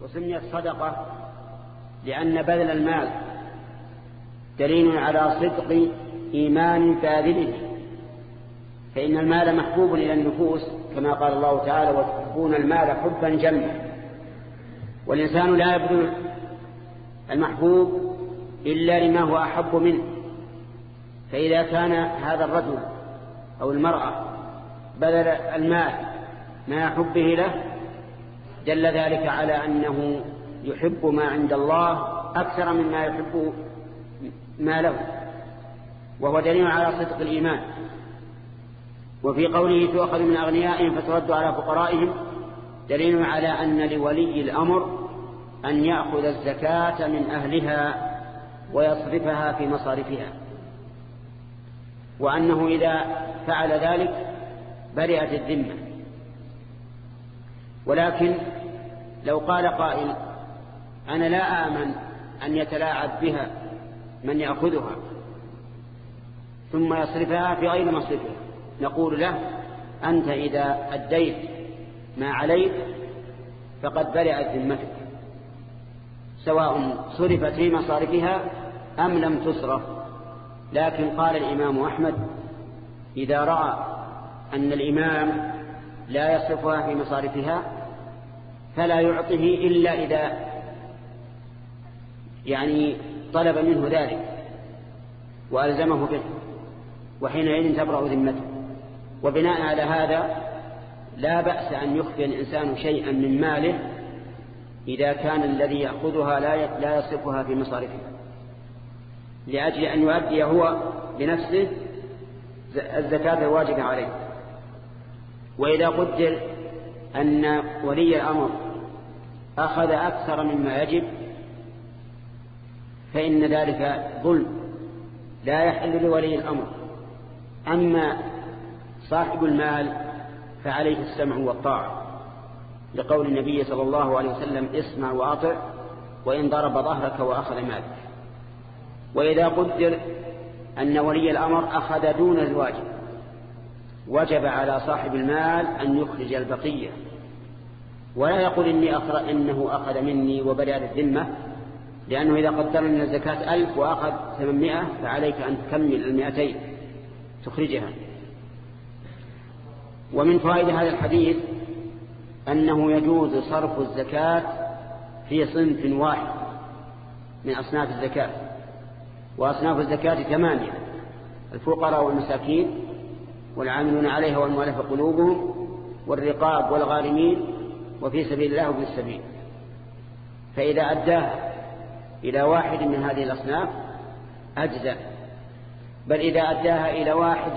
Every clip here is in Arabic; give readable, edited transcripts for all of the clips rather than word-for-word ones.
وسميت صدقة لأن بذل المال دليل على صدق إيمان باذله، فإن المال محبوب إلى النفوس كما قال الله تعالى وتحبون المال حبا جما، والإنسان لا يبذل المحبوب إلا لما هو أحب منه. فإذا كان هذا الرجل أو المرأة بذل المال ما حبه له دل ذلك على أنه يحب ما عند الله أكثر مما يحب ما له، وهو دليل على صدق الإيمان. وفي قوله تؤخذ من أغنيائهم فترد على فقرائهم دليل على أن لولي الأمر أن يأخذ الزكاة من أهلها ويصرفها في مصارفها، وأنه إذا فعل ذلك برئت الذمة. ولكن لو قال قائل أنا لا آمن أن يتلاعب بها من يأخذها ثم يصرفها في غير مصرفها، نقول له أنت إذا أديت ما عليك فقد برئت ذمتك، سواء صرفت في مصارفها أم لم تصرف. لكن قال الإمام أحمد إذا رأى أن الإمام لا يصرفها في مصارفها فلا يعطه إلا إذا طلب منه ذلك وألزمه به، وحينئذ تبرأ ذمته. وبناء على هذا لا بأس أن يخفي الإنسان شيئا من ماله إذا كان الذي يأخذها لا يصرفها في مصارفها، لأجل أن يؤدي هو بنفسه الزكاة الواجبة عليه. وإذا قدر أن ولي الأمر أخذ أكثر مما يجب فإن ذلك ظلم لا يحل لولي الأمر. أما صاحب المال فعليه السمع والطاعة، لقول النبي صلى الله عليه وسلم اسمع وأطع وإن ضرب ظهرك وأخذ مالك. وإذا قدر أن ولي الأمر أخذ دون الواجب وجب على صاحب المال أن يخرج البقية، ولا يقول إنه أخذ مني وبرئت الذمة، لأنه إذا قدر أن الزكاة 1000 وأخذ 800 فعليك أن تكمل 200 تخرجها. ومن فوائد هذا الحديث أنه يجوز صرف الزكاة في صنف واحد من أصناف الزكاة، وأصناف الزكاة 8: الفقراء والمساكين والعاملون عليها والمؤلفة قلوبهم والرقاب والغارمين وفي سبيل الله وابن السبيل. فإذا أداها إلى واحد من هذه الأصناف أجزأ، بل إذا أداها إلى واحد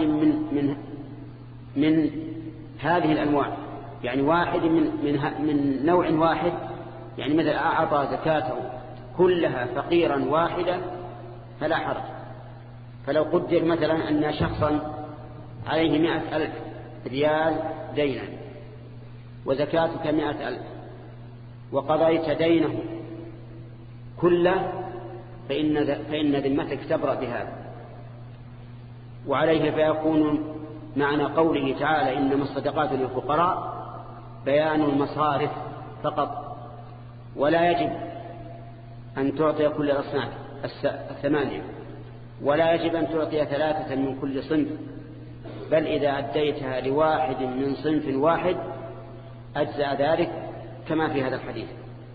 من هذه الأنواع، يعني واحد من نوع واحد، يعني مثل أعطى زكاته كلها فقيرا واحدا فلا حرج. فلو قدر مثلا أن شخصا عليه 100,000 ريال دينا وزكاتك 100,000 وقضيت دينه كله فإن ذمتك تبرأ بهذا. وعليه فيكون معنى قوله تعالى إنما الصدقات للفقراء بيان المصارف فقط، ولا يجب أن تعطي كل الأصناف 8، ولا يجب أن تعطي 3 من كل صنف، بل إذا أديتها لواحد من صنف واحد أجزأ ذلك كما في هذا الحديث.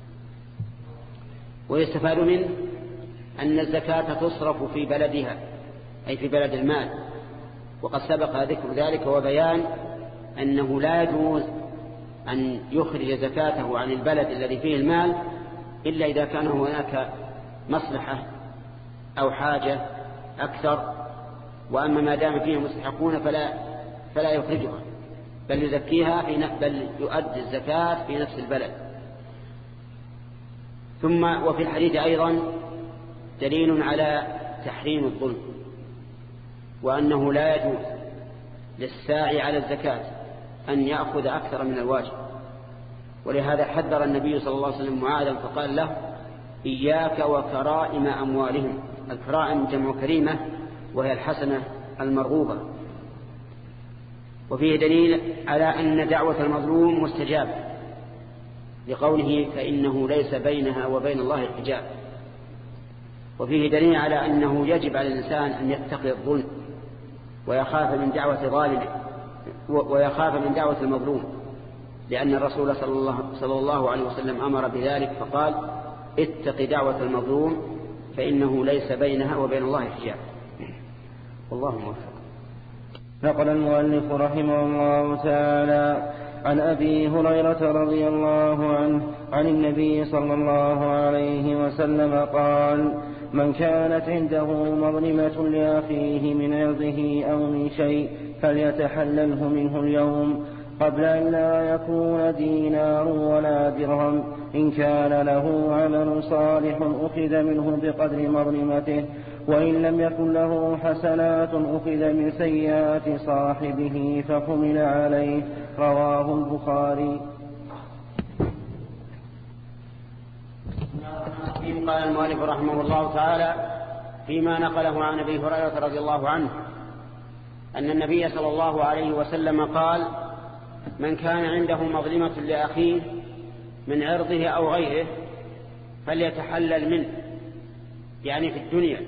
ويستفاد منه أن الزكاة تصرف في بلدها أي في بلد المال، وقد سبق ذكر ذلك وبيان أنه لا يجوز أن يخرج زكاته عن البلد الذي فيه المال إلا إذا كان هناك مصلحة أو حاجة أكثر، وأما ما دام فيه مستحقون فلا يخرجها بل يزكيها بل يؤدي الزكاة في نفس البلد. ثم وفي الحديث أيضا دليل على تحريم الظلم، وأنه لا يجوز للساعي على الزكاة أن يأخذ أكثر من الواجب. ولهذا حذر النبي صلى الله عليه وسلم معاذا فقال له إياك وكرائم أموالهم. الكرائم جمع كريمة وهي الحسنة المرغوبة. وفيه دليل على أن دعوة المظلوم مستجابة، لقوله فإنه ليس بينها وبين الله حجاب. وفيه دليل على أنه يجب على الإنسان أن يتقي الظلم ويخاف من دعوة ظالمه ويخاف من دعوة المظلوم، لأن الرسول صلى الله عليه وسلم أمر بذلك فقال اتق دعوة المظلوم فإنه ليس بينها وبين الله حجاب. والله موفق. نقل المؤلف رحمه الله تعالى عن أبي هريرة رضي الله عنه عن النبي صلى الله عليه وسلم قال من كانت عنده مظلمة لأخيه من عرضه أو من شيء فليتحلله منه اليوم قبل أن لا يكون دينار ولا درهم. إن كان له عمل صالح أخذ منه بقدر مظلمته، وإن لم يكن له حسنات أخذ من سيئات صاحبه فحمل عليه. رواه البخاري. قال المؤلف رحمه الله تعالى فيما نقله عن أبي هريرة رضي الله عنه أن النبي صلى الله عليه وسلم قال من كان عنده مظلمة لأخيه من عرضه أو غيره فليتحلل منه، يعني في الدنيا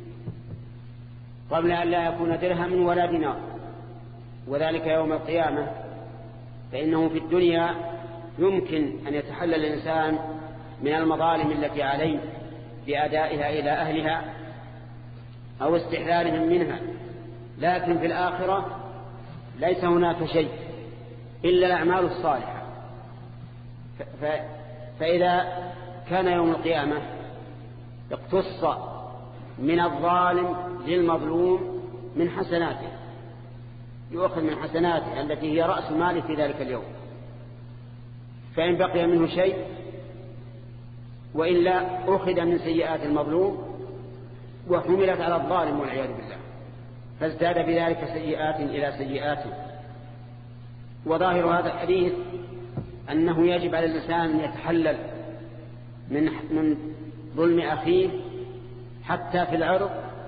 قبل أن لا يكون درهم ولا دينار، وذلك يوم القيامة. فإنه في الدنيا يمكن أن يتحلل الإنسان من المظالم التي عليه بأدائها إلى أهلها أو استحلالهم منها، لكن في الآخرة ليس هناك شيء إلا الأعمال الصالحة. فإذا كان يوم القيامة اقتص من الظالم للمظلوم من حسناته، يؤخذ من حسناته التي هي رأس ماله في ذلك اليوم، فإن بقي منه شيء وإلا أخذ من سيئات المظلوم وحملت على الظالم والعياذ بالله، فازداد بذلك سيئات إلى سيئات. وظاهر هذا الحديث أنه يجب على الإنسان أن يتحلل من ظلم أخيه حتى في العرض،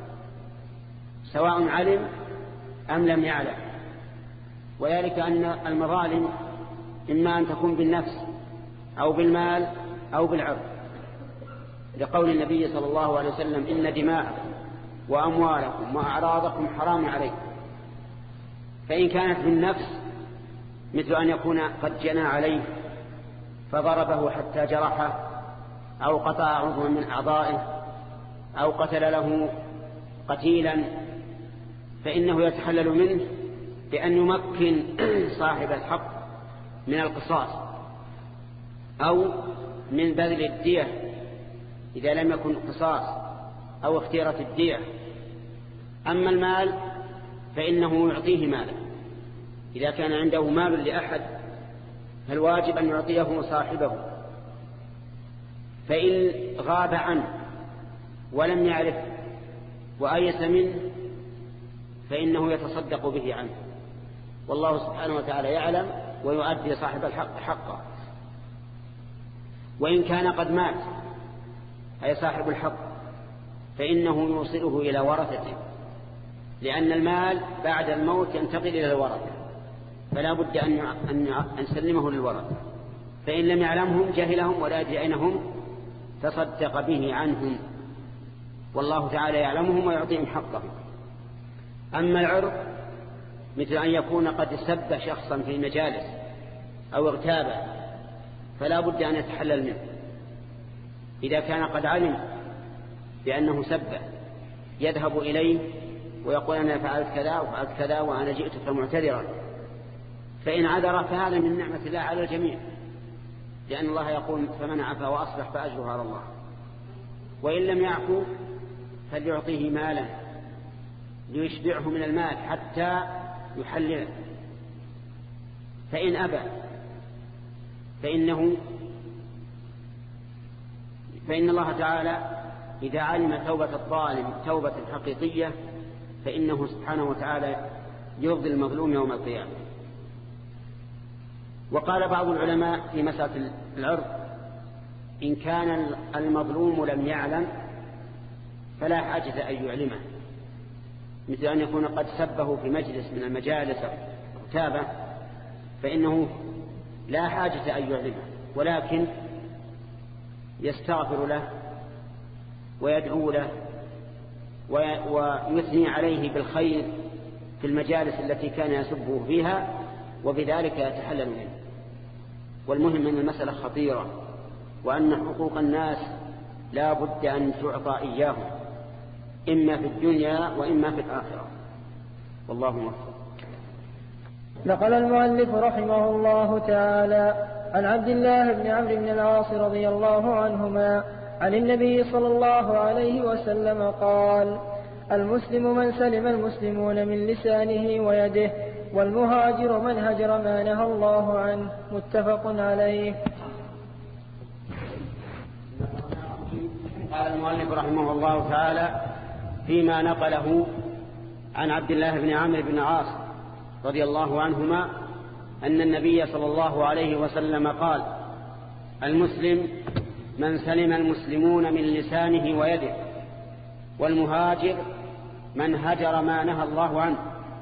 سواء علم أم لم يعلم، وذلك أن المظالم إما أن تكون بالنفس أو بالمال أو بالعرض، لقول النبي صلى الله عليه وسلم إن دماءكم وأموالكم وأعراضكم حرام عليكم. فإن كانت بالنفس مثل أن يكون قد جنى عليه فضربه حتى جرحه أو قطع عضوا من أعضائه أو قتل له قتيلا، فإنه يتحلل منه بأن يمكن صاحب الحق من القصاص أو من بذل الدية إذا لم يكن قصاص أو اختيرة الدية. أما المال فإنه يعطيه مالا، إذا كان عنده مال لأحد فالواجب أن يعطيه صاحبه، فإن غاب عنه ولم يعرف وأيس منه فإنه يتصدق به عنه، والله سبحانه وتعالى يعلم ويؤدي صاحب الحق حقه. وإن كان قد مات أي صاحب الحق فإنه يوصله إلى ورثته، لأن المال بعد الموت ينتقل إلى الورثة، فلا بد أن نسلمه للورثة، فإن لم يعلمهم جهلهم ولا يدري أين هم تصدق به عنهم، والله تعالى يعلمهم ويعطيهم حقهم. أما العرض مثل أن يكون قد سب شخصا في المجالس أو اغتابه فلا بد أن يتحلل منه، إذا كان قد علم بأنه سبه يذهب إليه ويقول أنا فعلت كذا وفعلت كذا وأنا جئتك معتذرا، فإن عذر فهذا من نعمة الله على الجميع، لأن الله يقول فمن عفا وأصلح فأجره على الله. وإن لم يعفو فليعطيه مالا ليشبعه من المال حتى يحلله، فإن أبى فإن الله تعالى إذا علم توبة الظالم توبة حقيقية فإنه سبحانه وتعالى يرضي المظلوم يوم القيامة. وقال بعض العلماء في مسألة العرض إن كان المظلوم لم يعلم فلا حاجة أن يعلمه، مثل أن يكون قد سبه في مجلس من المجالس اغتابه، فإنه لا حاجة أن يعلمه، ولكن يستغفر له ويدعو له ويثني عليه بالخير في المجالس التي كان يسبه فيها، وبذلك يتحلل منه. والمهم أن المسألة خطيرة، وأن حقوق الناس لا بد أن تعطى إياهم، إما في الدنيا وإما في الآخرة، والله موفق. نقل المؤلف رحمه الله تعالى عن عبد الله بن عمرو بن العاص رضي الله عنهما عن النبي صلى الله عليه وسلم قال: المسلم من سلم المسلمون من لسانه ويده، والمهاجر من هجر ما نهى الله عنه. متفق عليه. قال المؤلف رحمه الله تعالى فيما نقله عن عبد الله بن عمرو بن العاص رضي الله عنهما أن النبي صلى الله عليه وسلم قال: المسلم من سلم المسلمون من لسانه ويده، والمهاجر من هجر ما نهى الله عنه.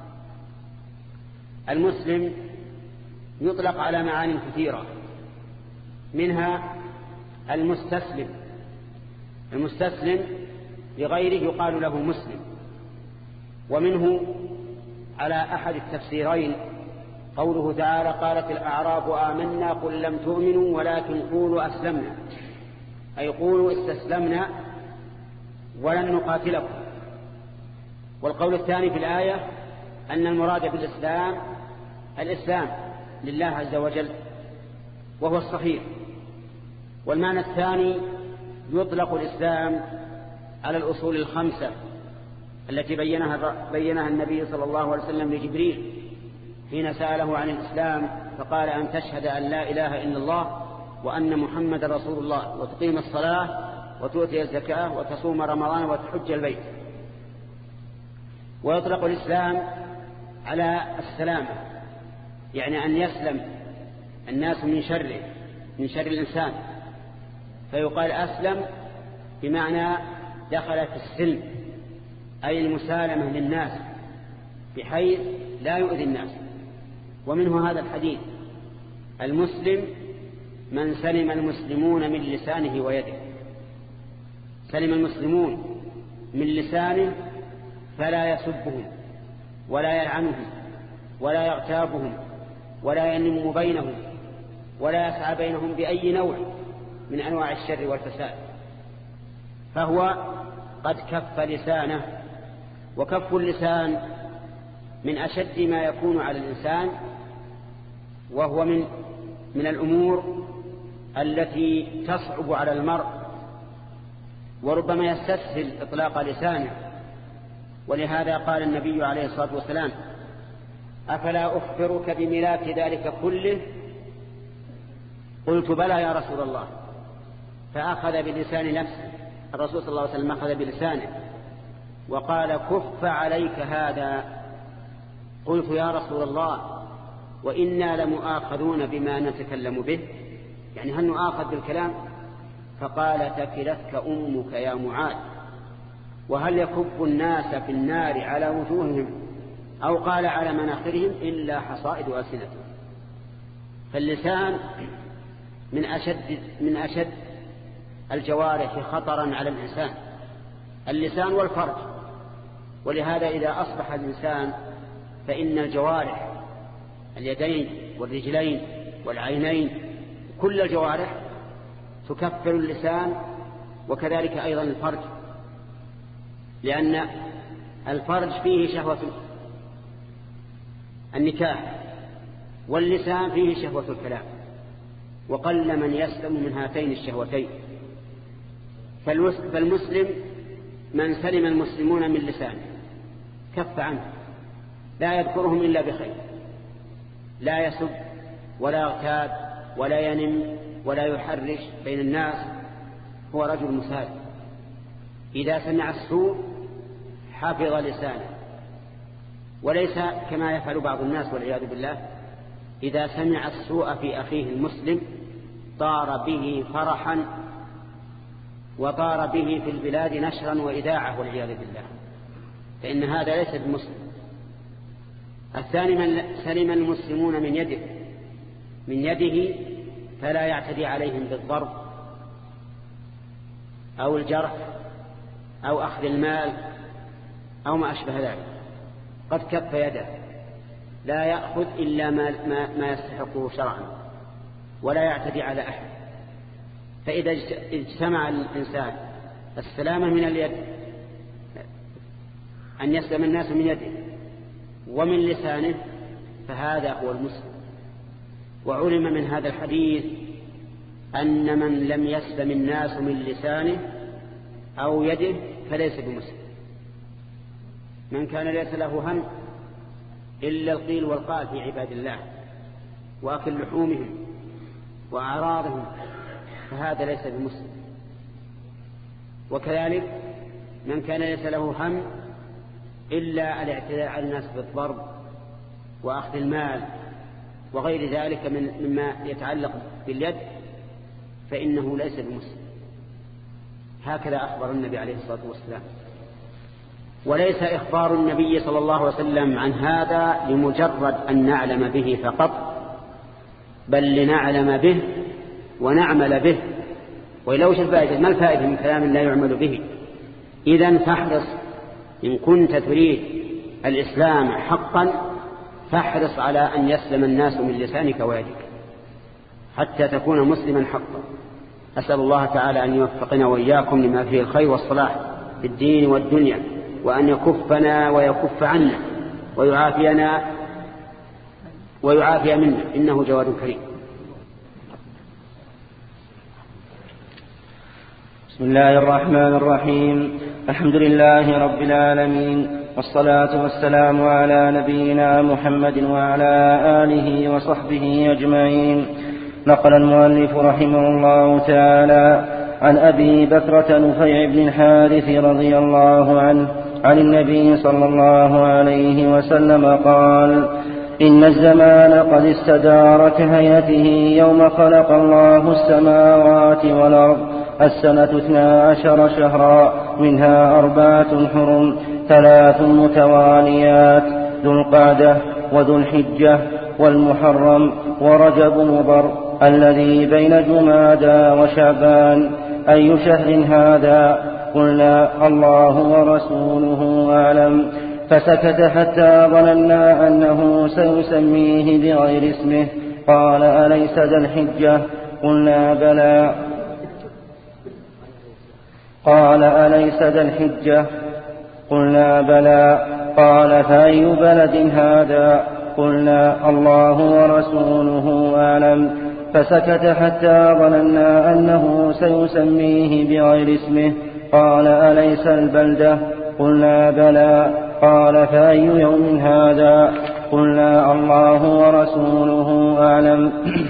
المسلم يطلق على معان كثيرة، منها المستسلم. المستسلم لغيره يقال له مسلم. ومنه على أحد التفسيرين قوله تعالى: قالت الأعراب آمنا قل لم تؤمنوا ولكن قولوا أسلمنا، أي قولوا استسلمنا ولن نقاتلكم. والقول الثاني في الآية أن المراد بالإسلام الإسلام لله عز وجل، وهو الصحيح. والمعنى الثاني يطلق الإسلام على الأصول الخمسة التي بينها النبي صلى الله عليه وسلم لجبريل حين سأله عن الإسلام، فقال: أن تشهد أن لا إله إلا الله وأن محمد رسول الله، وتقيم الصلاة وتؤتي الزكاة وتصوم رمضان وتحج البيت. ويطلق الإسلام على السلامة، يعني أن يسلم الناس من شر الإنسان، فيقال أسلم بمعنى دخل في السلم، أي المسالمة للناس بحيث لا يؤذي الناس. ومنه هذا الحديث: المسلم من سلم المسلمون من لسانه ويده. سلم المسلمون من لسانه فلا يسبهم ولا يلعنهم ولا يغتابهم ولا ينم بينهم ولا يسعى بينهم بأي نوع من أنواع الشر والفساد، فهو قد كف لسانه. وكف اللسان من أشد ما يكون على الإنسان، وهو من الأمور التي تصعب على المرء، وربما يستسهل إطلاق لسانه. ولهذا قال النبي عليه الصلاة والسلام: أفلا أخبرك بملاك ذلك كله؟ قلت: بلى يا رسول الله. فأخذ بلسان نفسه، الرسول صلى الله عليه وسلم أخذ بلسانه وقال: كف عليك هذا. قلت: يا رسول الله، وإنا لمؤاخذون بما نتكلم به، يعني هل نؤاخذ بالكلام؟ فقال: تكلتك أمك يا معاذ، وهل يكب الناس في النار على وجوههم أو قال على مناخرهم إلا حصائد ألسنتهم. فاللسان من أشد الجوارح خطرا على الإنسان، اللسان والفرج. ولهذا إذا أصبح الإنسان فإن الجوارح، اليدين والرجلين والعينين، كل الجوارح تكفر اللسان، وكذلك أيضا الفرج، لأن الفرج فيه شهوة النكاح، واللسان فيه شهوة الكلام، وقل من يسلم من هاتين الشهوتين. فالمسلم من سلم المسلمون من لسانه، كف عنه، لا يذكرهم إلا بخير، لا يسب ولا يغتاب ولا ينم ولا يحرش بين الناس، هو رجل مسالم. إذا سمع السوء حفظ لسانه، وليس كما يفعل بعض الناس والعياذ بالله، إذا سمع السوء في أخيه المسلم طار به فرحا وطار به في البلاد نشرا وإذاعة والعياذ بالله، فإن هذا ليس بمسلم. الثاني من سلم المسلمون من يده فلا يعتدي عليهم بالضرب أو الجرح أو أخذ المال أو ما أشبه ذلك. قد كف يده، لا يأخذ إلا ما يستحقه شرعا ولا يعتدي على أحد. فإذا اجتمع الإنسان السلامة من اليد، أن يسلم الناس من يده ومن لسانه، فهذا هو المسلم. وعلم من هذا الحديث أن من لم يسلم الناس من لسانه أو يده فليس بمسلم. من كان ليس له هم إلا القيل والقال في عباد الله وأكل لحومهم وأعراضهم فهذا ليس بمسلم. وكذلك من كان ليس له هم إلا الاعتداء على الناس بالضرب وأخذ المال وغير ذلك مما يتعلق باليد فإنه ليس بمسلم. هكذا أخبر النبي عليه الصلاة والسلام. وليس إخبار النبي صلى الله عليه وسلم عن هذا لمجرد أن نعلم به فقط، بل لنعلم به ونعمل به. ولو الفائدة ما الفائدة من كلام لا يعمل به؟ إذن فاحرص إن كنت تريد الإسلام حقا، فاحرص على أن يسلم الناس من لسانك ويدك حتى تكون مسلما حقا. أسأل الله تعالى أن يوفقنا وإياكم لما فيه الخير والصلاح في الدين والدنيا، وأن يكفنا ويكف عنا ويعافينا ويعافي منا، إنه جواد كريم. بسم الله الرحمن الرحيم. الحمد لله رب العالمين، والصلاة والسلام على نبينا محمد وعلى آله وصحبه أجمعين. نقل المؤلف رحمه الله تعالى عن أبي بكرة نفيع بن الحارث رضي الله عنه عن النبي صلى الله عليه وسلم قال: إن الزمان قد استدار كهيئته يوم خلق الله السماوات والأرض. السنة 12 شهرا، منها 4 حرم، 3 متواليات: ذو القعدة وذو الحجة والمحرم ورجب مضر الذي بين جمادى وشعبان. أي شهر هذا؟ قلنا: الله ورسوله أعلم. فسكت حتى ظننا أنه سيسميه بغير اسمه. قال: أليس ذا الحجة؟ قلنا: بلى. قال: أليس ذا الحجة؟ قلنا: بلى. قال: فأي بلد هذا؟ قلنا: الله ورسوله أعلم. فسكت حتى ظننا أنه سيسميه بغير اسمه. قال: أليس البلدة؟ قلنا: بلى. قال: فأي يوم هذا؟ قلنا: الله ورسوله أعلم.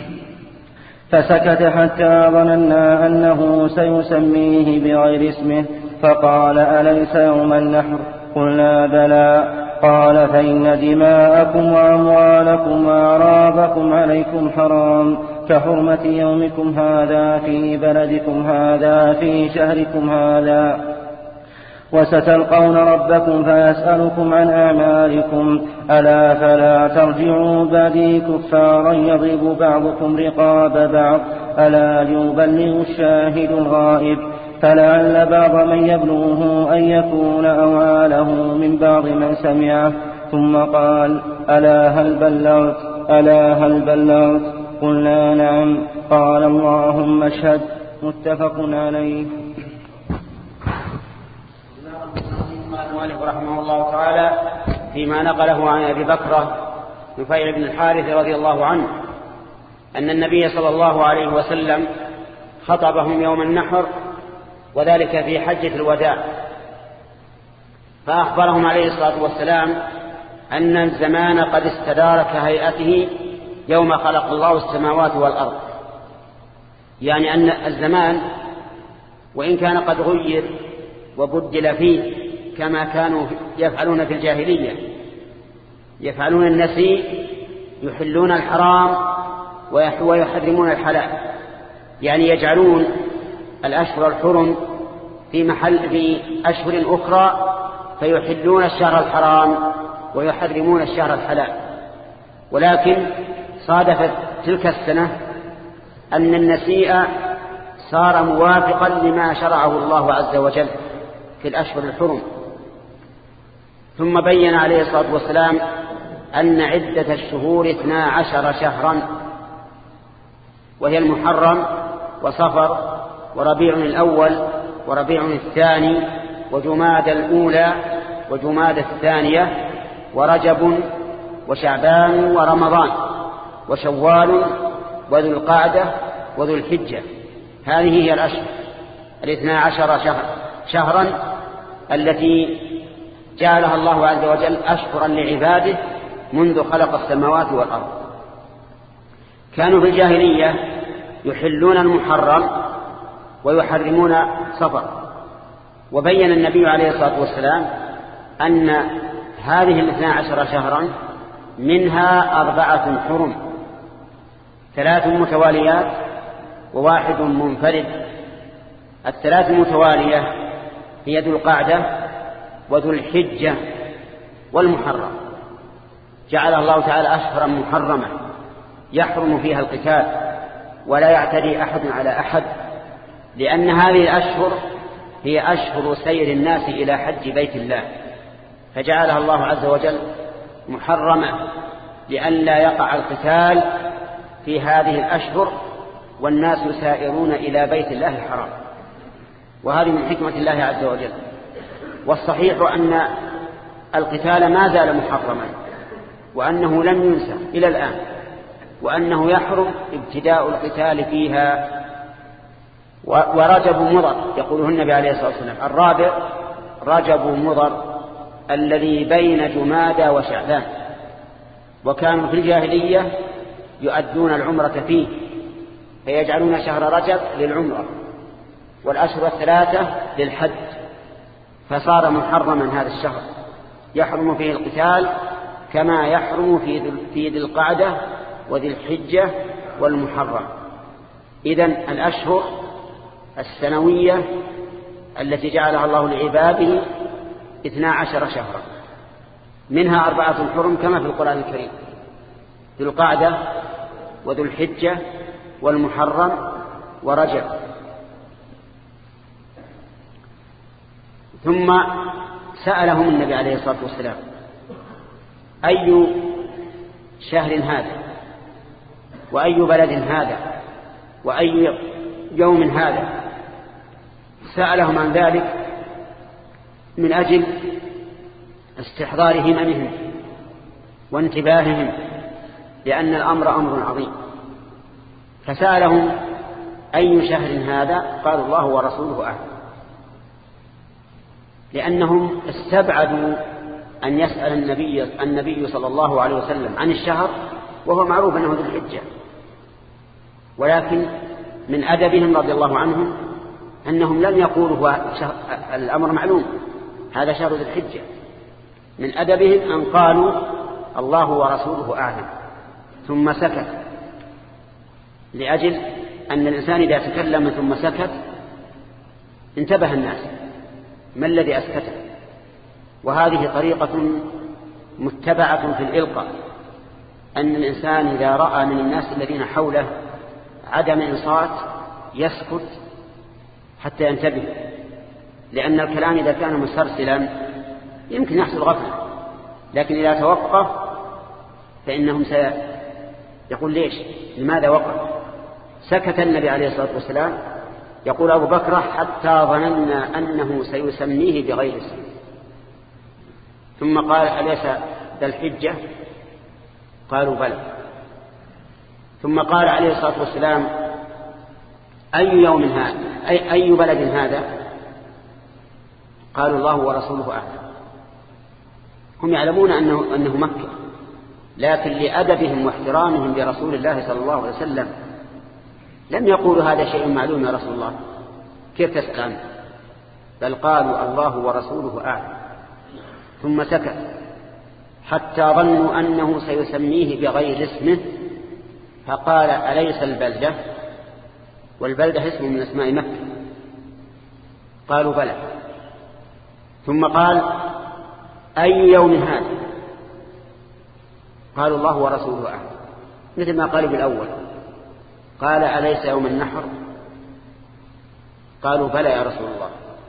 فسكت حتى ظننا أنه سيسميه بغير اسمه. فقال: أليس يوم النحر؟ قلنا: بلى. قال: فإن دماءكم وأموالكم وأعراضكم عليكم حرام كحرمة يومكم هذا في بلدكم هذا في شهركم هذا. وستلقون ربكم فيسألكم عن أعمالكم. ألا فلا ترجعوا بعدي كفارا يضرب بعضكم رقاب بعض. ألا ليبلغ الشاهد الغائب. فلعل بعض من يبلغه أن يكون أواله من بعض من سمعه. ثم قال: ألا هل بلغت؟ ألا هل بلغت؟ قلنا: نعم. قال: اللهم اشهد. متفق عليه. المؤلف رحمه الله تعالى فيما نقله عن أبي بكرة نفيع بن الحارث رضي الله عنه أن النبي صلى الله عليه وسلم خطبهم يوم النحر، وذلك في حجة الوداع، فأخبرهم عليه الصلاة والسلام أن الزمان قد استدار كهيئته يوم خلق الله السماوات والأرض. يعني أن الزمان وإن كان قد غير وبدل فيه كما كانوا يفعلون في الجاهلية، يفعلون النسيء، يحلون الحرام ويحرمون الحلال، يعني يجعلون الأشهر الحرم في أشهر أخرى فيحلون الشهر الحرام ويحرمون الشهر الحلال. ولكن صادفت تلك السنة أن النسيء صار موافقا لما شرعه الله عز وجل في الأشهر الحرم. ثم بين عليه الصلاة والسلام أن عدة الشهور 12 شهرا، وهي المحرم وصفر وربيع الأول وربيع الثاني وجماد الأولى وجماد الثانية ورجب وشعبان ورمضان وشوال وذو القعدة وذو الحجة. هذه هي الأشهر 12 شهرا التي جعلها الله عز وجل أشهرا لعباده منذ خلق السماوات والأرض. كانوا في الجاهلية يحلون المحرم ويحرمون صفر، وبين النبي عليه الصلاة والسلام أن هذه 12 شهرا منها 4 حرم، 3 متواليات و1 منفرد. 3 المتوالية هي ذو القعدة وذو الحجة والمحرم، جعل الله تعالى أشهرا محرمة يحرم فيها القتال ولا يعتدي أحد على أحد، لأن هذه الأشهر هي أشهر سير الناس إلى حج بيت الله، فجعلها الله عز وجل محرمة لئلا يقع القتال في هذه الأشهر والناس يسائرون إلى بيت الله الحرام، وهذه من حكمة الله عز وجل. والصحيح أن القتال ما زال محرما، وأنه لم ينسى إلى الآن، وأنه يحرم ابتداء القتال فيها. ورجب مضر يقوله النبي عليه الصلاة والسلام الرابع رجب مضر الذي بين جمادى وشعبان، وكانوا في الجاهلية يؤدون العمرة فيه فيجعلون شهر رجب للعمرة والأشهر 3 للحج، فصار محرما هذا الشهر يحرم فيه القتال كما يحرم في ذي القعدة وذي الحجة والمحرم. إذن الأشهر السنوية التي جعلها الله لعباده 12 شهرا، منها 4 حرم كما في القرآن الكريم: ذو القعدة وذو الحجة والمحرم ورجب. ثم سألهم النبي عليه الصلاة والسلام أي شهر هذا وأي بلد هذا وأي يوم هذا. سألهم عن ذلك من أجل استحضار هممهم وانتباههم، لأن الأمر أمر عظيم. فسألهم أي شهر هذا؟ قالوا الله ورسوله أعلم، لأنهم استبعدوا أن يسأل النبي صلى الله عليه وسلم عن الشهر وهو معروف أنه ذو الحجة، ولكن من أدبهم رضي الله عنهم أنهم لم يقولوا الأمر معلوم هذا شهر ذو الحجة. من أدبهم أن قالوا الله ورسوله أعلم، ثم سكت، لأجل أن الإنسان إذا تكلم ثم سكت انتبه الناس ما الذي أسكته. وهذه طريقة متبعة في الإلقاء، أن الإنسان إذا رأى من الناس الذين حوله عدم إنصات يسكت حتى ينتبه، لأن الكلام إذا كان مسرسلا يمكن يحصل غفلة، لكن إذا توقف فإنهم سيقول ليش لماذا وقف. سكت النبي عليه الصلاة والسلام. يقول أبو بكر حتى ظننا أنه سيسميه بغير اسم، ثم قال أليس ذا الحجة؟ قالوا بلى. ثم قال عليه الصلاة والسلام أي يوم هذا أي بلد هذا؟ قالوا الله ورسوله أعلم. هم يعلمون أنه مكة، لكن لأدبهم واحترامهم لرسول الله صلى الله عليه وسلم لم يقولوا هذا شيء معلوم يا رسول الله كيف تسأل عنه، بل قالوا الله ورسوله أعلم. ثم سكت حتى ظنوا أنه سيسميه بغير اسمه، فقال أليس البلدة؟ والبلدة اسم من اسماء مكة. قالوا بلى. ثم قال أي يوم هذا؟ قالوا الله ورسوله أعلم، مثل ما قالوا بالأول. قال أليس يوم النحر؟ قالوا بلى يا رسول الله.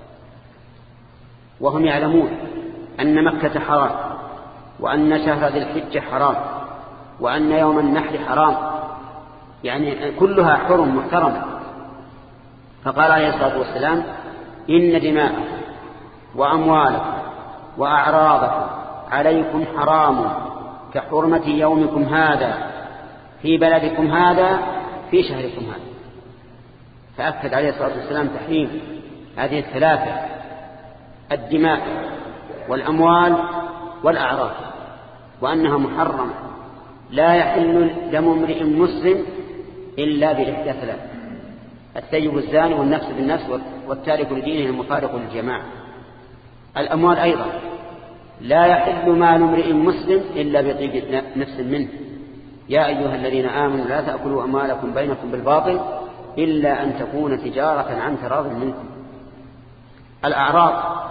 وهم يعلمون أن مكة حرام، وأن شهر ذي الحجة حرام، وأن يوم النحر حرام، يعني كلها حرم محترمة. فقال عليه الصلاة والسلام إن دماءكم وأموالكم وأعراضكم عليكم حرام كحرمة يومكم هذا في بلدكم هذا في شهركم هذا. فأكد عليه الصلاة والسلام تحريم هذه الثلاثة: الدماء والأموال والأعراض، وأنها محرمة لا يحل دم امرئ مسلم إلا بإحدى ثلاث: الثيب الزاني والنفس بالنفس والتارك لدينه المفارق للجماعة. الأموال أيضا لا يحل مال امرئ مسلم إلا بطيب نفس منه: يا أيها الذين آمنوا لا تأكلوا أموالكم بينكم بالباطل إلا أن تكون تجارة عن تراض منكم. الأعراض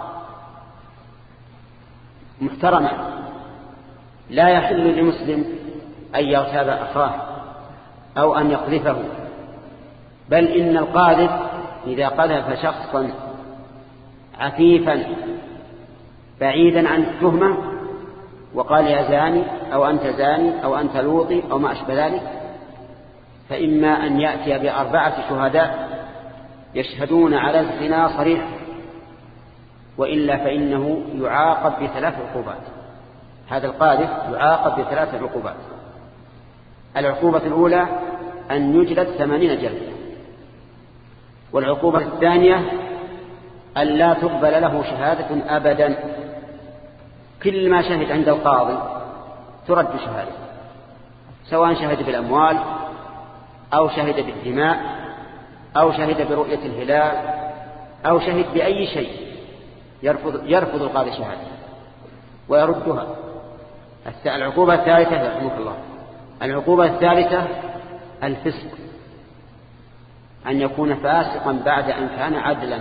محترمة، لا يحل لمسلم أن يغتاب أخاه أو أن يقذفه، بل إن القاذف إذا قذف شخصا عفيفا بعيدا عن التهمة وقال يا زاني أو أنت زاني أو أنت لوطي أو ما أشبه ذلك، فإما أن يأتي ب4 شهداء يشهدون على الزنا صريح، وإلا فإنه يعاقب ب3 عقوبات. هذا القاذف يعاقب ب3 عقوبات: العقوبة الأولى أن يجلد 80 جلدة، والعقوبة الثانية أن لا تقبل له شهادة أبدا، كل ما شهد عند القاضي ترد شهادة، سواء شهد بالأموال أو شهد بالدماء أو شهد برؤية الهلال أو شهد بأي شيء، يرفض القاضي شهادة ويردها. العقوبة الثالثة رحمك الله، العقوبة الثالثة الفسق، أن يكون فاسقا بعد أن كان عدلا،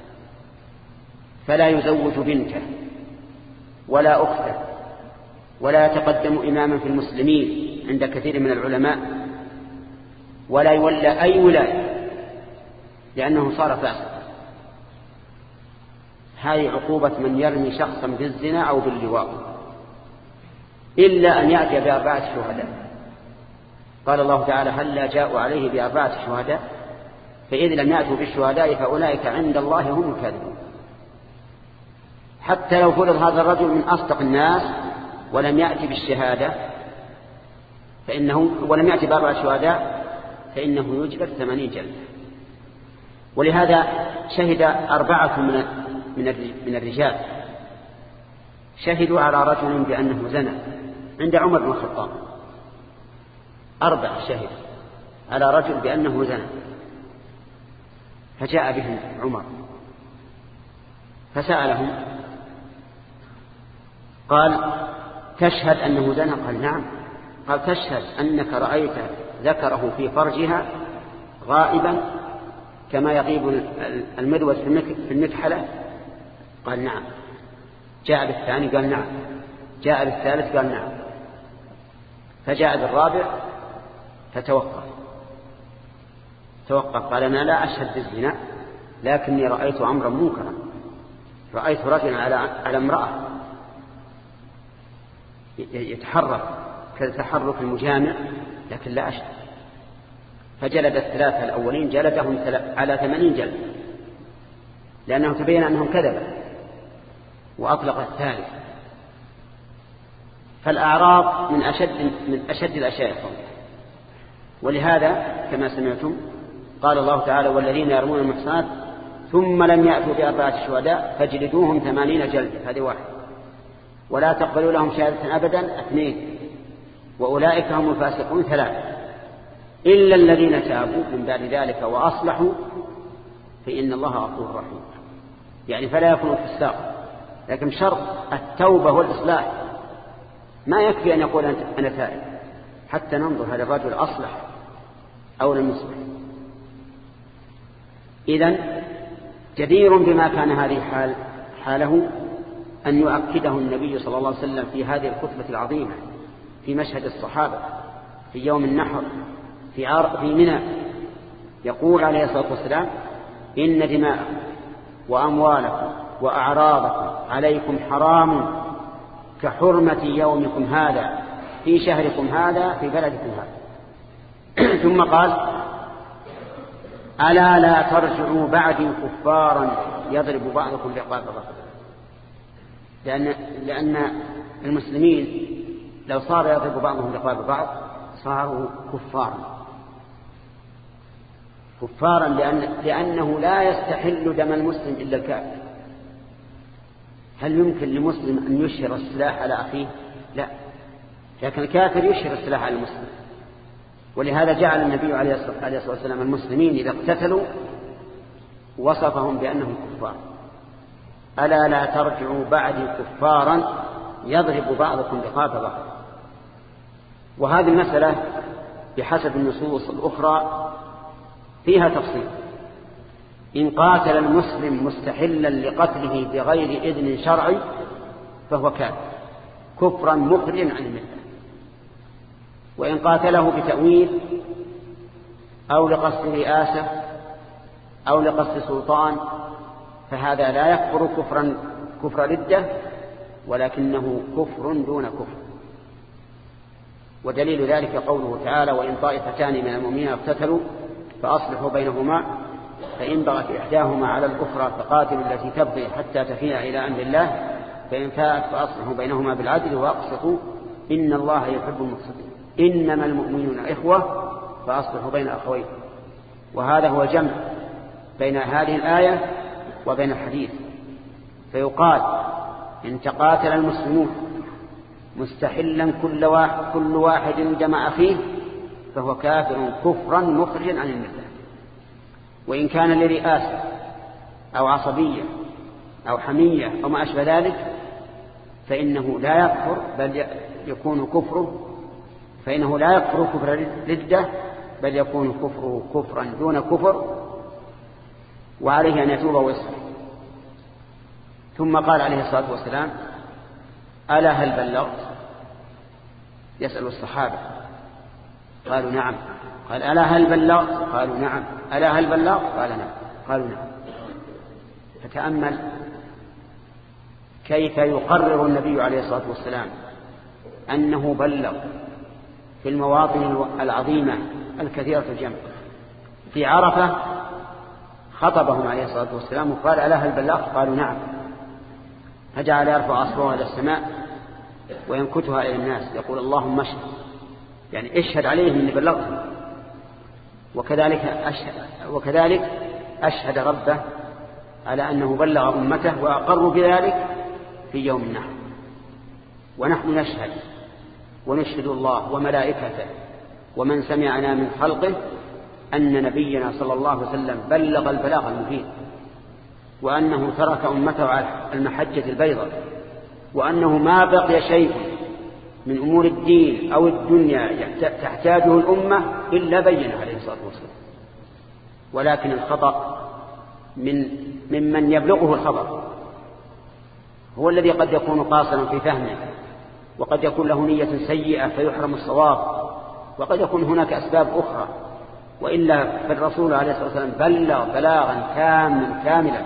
فلا يزوج بنته ولا أخته ولا يتقدم إماما في المسلمين عند كثير من العلماء، ولا يولى أي ولاية لأنه صار فاسقا. هذه عقوبة من يرمي شخصا بالزنا أو باللواط، إلا أن يأتي ب4 شهداء. قال الله تعالى هلا جاءوا عليه ب4 شهداء، فإذ لم يأتوا بالشهداء فأولئك عند الله هم الكاذبون. حتى لو فرض هذا الرجل من أصدق الناس ولم يأتي بالشهادة ولم يأتي ب4 شهداء فإنه يجلد 80 جلدة. ولهذا شهد 4 من الرجال شهدوا على رجل بأنه زنى عند عمر بن الخطاب، 4 شهد على رجل بأنه زنى، فجاء بهم عمر فسألهم قال تشهد أنه زنى؟ قال نعم. قال تشهد أنك رأيت ذكره في فرجها غائبا كما يغيب المذود في المكحلة؟ قال نعم. جاء بالثاني قال نعم. جاء بالثالث قال نعم. فجاء بالرابع فتوقف قال أنا لا أشهد بالزنا، لكني رأيت أمرا منكرا، رأيت رجلا على امرأة يتحرك كتحرك المجامع، لكن لا أشهد. فجلد ال3 الأولين جلدهم على 80 جلد، لأنه تبين أنهم كذبوا، وأطلق الثالث. فالأعراض من أشد الأشياء قولا. ولهذا كما سمعتم قال الله تعالى والذين يرمون المحصنات ثم لم يأتوا ب4 شهداء فاجلدوهم 80 جلدة، هذه 1، ولا تقبلوا لهم شهادة أبدا 2، وأولئك هم الفاسقون 3، إلا الذين تابوا من بعد ذلك وأصلحوا فإن الله غفور رحيم. يعني فلا يكون فساق، لكن شرط التوبة والإصلاح، ما يكفي أن يقول أنا تائب، حتى ننظر هل الرجل أصلح أو لم يصلح. إذن جدير بما كان هذه حاله أن يؤكده النبي صلى الله عليه وسلم في هذه الخطبة العظيمة في مشهد الصحابة في يوم النحر في منى يقول عليه الصلاة والسلام إن دماءكم وأموالكم وأعراضكم عليكم حرام كحرمة يومكم هذا في شهركم هذا في بلدكم هذا. ثم قال ألا لا ترجعوا بعدي كفارا يضرب بعضكم رقاب بعض. لأن المسلمين لو صار يضرب بعضهم رقاب بعض صاروا كفارا لأنه لا يستحل دم المسلم إلا الكافر. هل يمكن لمسلم أن يشهر السلاح على أخيه؟ لا، لكن الكافر يشهر السلاح على المسلم. ولهذا جعل النبي عليه الصلاة والسلام المسلمين إذا اقتتلوا وصفهم بأنهم كفار. ألا لا ترجعوا بعدي كفارا يضرب بعضكم رقاب بعض. وهذه المسألة بحسب النصوص الأخرى فيها تفصيل. إن قاتل المسلم مستحلا لقتله بغير إذن شرعي فهو كافر كفرا مخرجا عن الملة. وإن قاتله بتأويل أو لقصد رئاسة أو لقصد سلطان فهذا لا يكفر كفر ردة، ولكنه كفر دون كفر. ودليل ذلك قوله تعالى وإن طائفتان من المؤمنين اقتتلوا فأصلحوا بينهما فإن بغت إحداهما على الأخرى فقاتلوا التي تبغي حتى تفيء إلى أمر الله فإن فاءت فأصلحوا بينهما بالعدل وأقسطوا إن الله يحب المقسطين إنما المؤمنون إخوة فأصلحوا بين أخويكم. وهذا هو جمع بين هذه الآية وبين الحديث. فيقال إن تقاتل المسلمون مستحلا كل واحد دم أخيه فهو كافر كفرا مخرجا عن الملة. وإن كان لرئاسة أو عصبية أو حمية أو ما أشبه ذلك فإنه لا يكفر بل يكون كفره فإنه لا يكفر كفر ردة بل يكون كفره كفرا دون كفر وعليه أن يتوب ويصلح. ثم قال عليه الصلاة والسلام ألا هل بلغت؟ يسأل الصحابة قالوا نعم. قال ألا هل بلغت؟ قالوا نعم. ألا هل بلغت؟ قال نعم. قالوا نعم. فتأمل كيف يقرر النبي عليه الصلاة والسلام أنه بلغ في المواطن العظيمة الكثيرة الجمع. في عرفة خطبهم عليه الصلاة والسلام وقال ألا هل بلغت؟ قالوا نعم. فجعل يرفع أصبعه إلى السماء وينكتها إلى الناس يقول اللهم اشهد، يعني اشهد عليهم أني بلغتهم. وكذلك أشهد ربه على أنه بلغ أمته وأقروا بذلك في يوم النحر. ونحن نشهد ونشهد الله وملائكته ومن سمعنا من خلقه أن نبينا صلى الله عليه وسلم بلغ البلاغ المبين وأنه ترك أمته على المحجة البيضاء وأنه ما بقي شيء من أمور الدين أو الدنيا تحتاجه الأمة إلا بينه عليه الصلاة والسلام. ولكن الخطأ ممن يبلغه الخبر هو الذي قد يكون قاصرا في فهمه وقد يكون له نية سيئة فيحرم الصواب وقد يكون هناك أسباب أخرى. وإلا فالرسول عليه الصلاة والسلام بلغ بلاغا كاملا.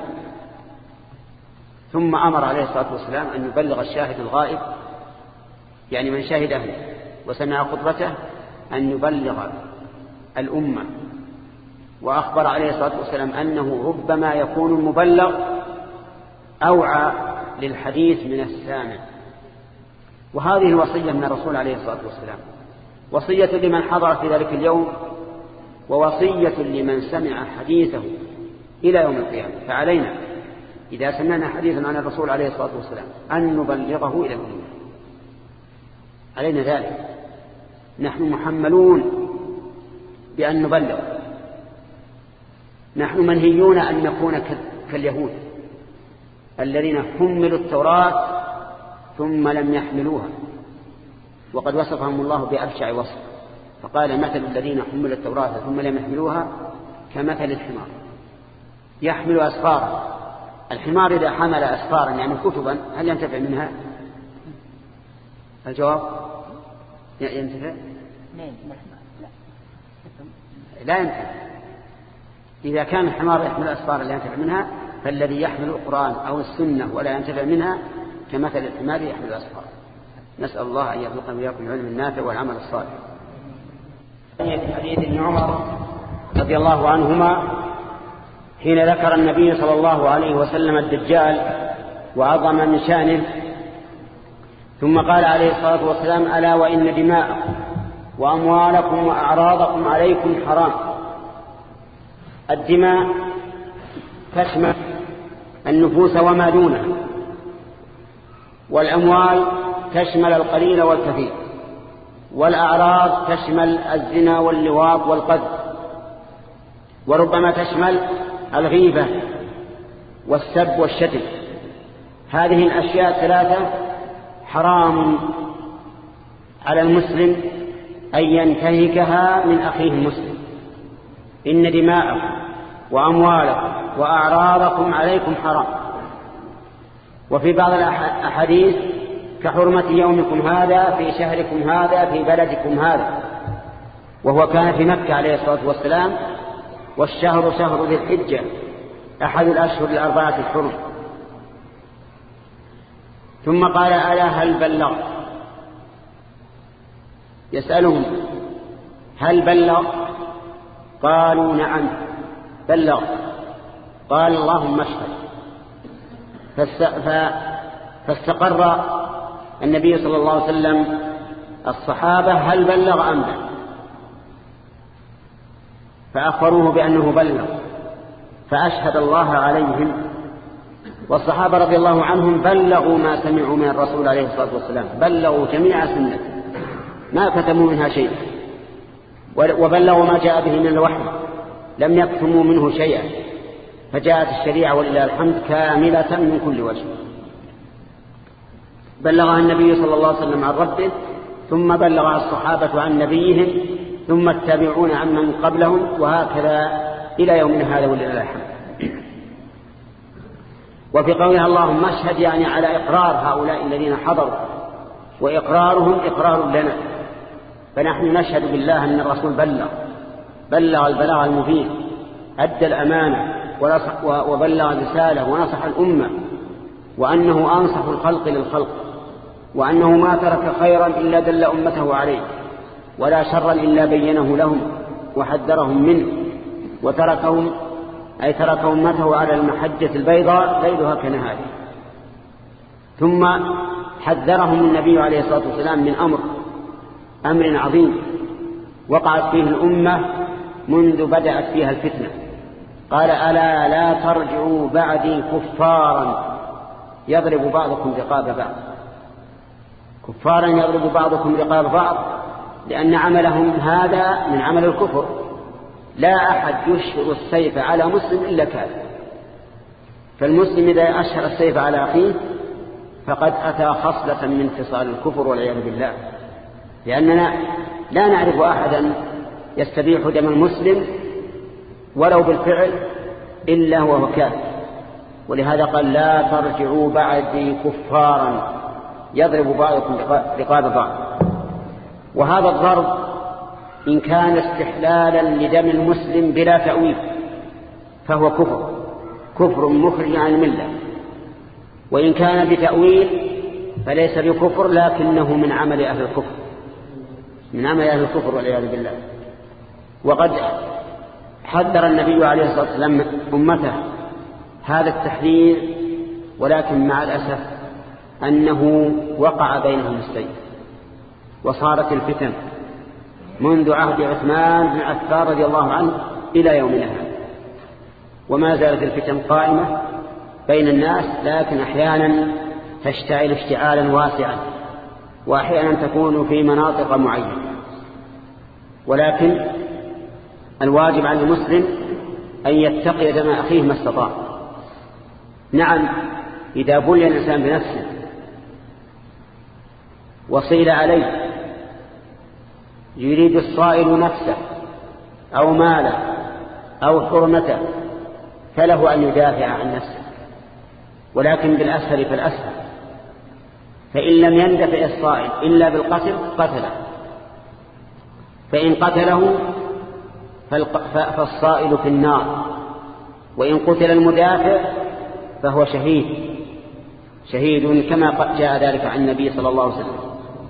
ثم أمر عليه الصلاة والسلام أن يبلغ الشاهد الغائب يعني من شهده وسمع خطبته أن يبلغ الأمة. وأخبر عليه الصلاة والسلام أنه ربما يكون المبلغ أوعى للحديث من السامع. وهذه الوصية من الرسول عليه الصلاة والسلام وصية لمن حضر في ذلك اليوم ووصية لمن سمع حديثه إلى يوم القيامة. فعلينا إذا سمعنا حديثا عن الرسول عليه الصلاة والسلام أن نبلغه إلى الأمة. علينا ذلك. نحن محملون بأن نبلغ. نحن منهيون أن نكون كاليهود الذين حملوا التوراة ثم لم يحملوها وقد وصفهم الله بأبشع وصف فقال مثل الذين حملوا التوراة ثم لم يحملوها كمثل الحمار يحمل أسفارا. الحمار إذا حمل أسفارا يعني كتبا هل ينتفع منها؟ الجواب لا ينتفع. لا ينتفع إذا كان الحمار يحمل الأسفار لا ينتفع منها، فالذي يحمل القرآن أو السنة ولا ينتفع منها كمثل الحمار يحمل الأسفار. نسأل الله أن يرزقنا وإياكم العلم النافع والعمل الصالح. في حديث ابن عمر رضي الله عنهما حين ذكر النبي صلى الله عليه وسلم الدجال وعظم من شانه، ثم قال عليه الصلاة والسلام: ألا وإن دماءكم وأموالكم وأعراضكم عليكم حرام. الدماء تشمل النفوس وما دونها، والأموال تشمل القليل والكثير، والأعراض تشمل الزنا واللواط والقذف، وربما تشمل الغيبة والسب والشتم. هذه الأشياء الثلاثة حرام على المسلم أن ينتهكها من أخيه المسلم. إن دماءكم وأموالكم وأعراضكم عليكم حرام. وفي بعض الأحاديث: كحرمة يومكم هذا في شهركم هذا في بلدكم هذا. وهو كان في مكة عليه الصلاة والسلام، والشهر شهر ذي الحجة أحد الأشهر الأربعة الحرم. ثم قال: ألا هل بلغ؟ يسألهم: هل بلغ؟ قالوا: نعم بلغ. قال: اللهم اشهد. فاستقر النبي صلى الله عليه وسلم الصحابة هل بلغ أم لا، فأخبروه بأنه بلغ، فأشهد الله عليهم. والصحابة رضي الله عنهم بلغوا ما سمعوا من الرسول عليه الصلاة والسلام، بلغوا جميع سنته ما كتموا منها شيء، وبلغوا ما جاء به من الوحي، لم يكتموا منه شيئا. فجاءت الشريعة ولله الحمد كاملة من كل وجه. بلغها النبي صلى الله عليه وسلم عن ربه، ثم بلغها الصحابة عن نبيهم، ثم التابعون عن من قبلهم، وهكذا إلى يومنا هذا ولله الحمد. وفي قولها اللهم اشهد يعني على إقرار هؤلاء الذين حضروا، وإقرارهم إقرار لنا، فنحن نشهد بالله أن الرسول بلغ البلاغ المبين، أدى الأمانة وبلغ الرسالة ونصح الأمة، وأنه أنصح الخلق للخلق، وأنه ما ترك خيرا إلا دل أمته عليه، ولا شرا إلا بينه لهم وحذرهم منه، وتركهم أي ترك أمته على المحجة البيضاء ليلها كنهارها. ثم حذرهم النبي عليه الصلاة والسلام من أمر عظيم وقعت فيه الأمة منذ بدأت فيها الفتنة. قال: ألا لا ترجعوا بعدي كفارا يضرب بعضكم رقاب بعض. كفارا يضرب بعضكم رقاب بعض، لأن عملهم هذا من عمل الكفر. لا أحد يشهر السيف على مسلم إلا كافر، فالمسلم إذا أشهر السيف على أخيه فقد أتى خصلة من خصال الكفر والعياذ بالله، لأننا لا نعرف أحدا يستبيح دم المسلم ولو بالفعل إلا هو كافر. ولهذا قال: لا ترجعوا بعدي كفارا يضرب بعضكم رقاب بعض. وهذا الضرب إن كان استحلالا لدم المسلم بلا تأويل فهو كفر مخرج عن الملة، وإن كان بتأويل فليس بكفر، لكنه من عمل أهل الكفر والعياذ بالله. وقد حذر النبي عليه الصلاة والسلام أمته هذا التحذير، ولكن مع الأسف أنه وقع بينهم السيف، وصارت الفتن منذ عهد عثمان بن عفان رضي الله عنه إلى يومنا هذا، وما زالت الفتن قائمة بين الناس، لكن أحيانا تشتعل اشتعالا واسعا، وأحيانا تكون في مناطق معينة. ولكن الواجب على المسلم أن يتقي دم أخيه ما استطاع. نعم، إذا بلي الإنسان بنفسه وصيل عليه يريد الصائل نفسه أو ماله أو حرمته فله أن يدافع عن نفسه، ولكن بالأسهل فالأسهل. فإن لم يندفع الصائل إلا بالقتل قتله، فإن قتله فالصائل في النار وإن قتل المدافع فهو شهيد كما جاء ذلك عن النبي صلى الله عليه وسلم.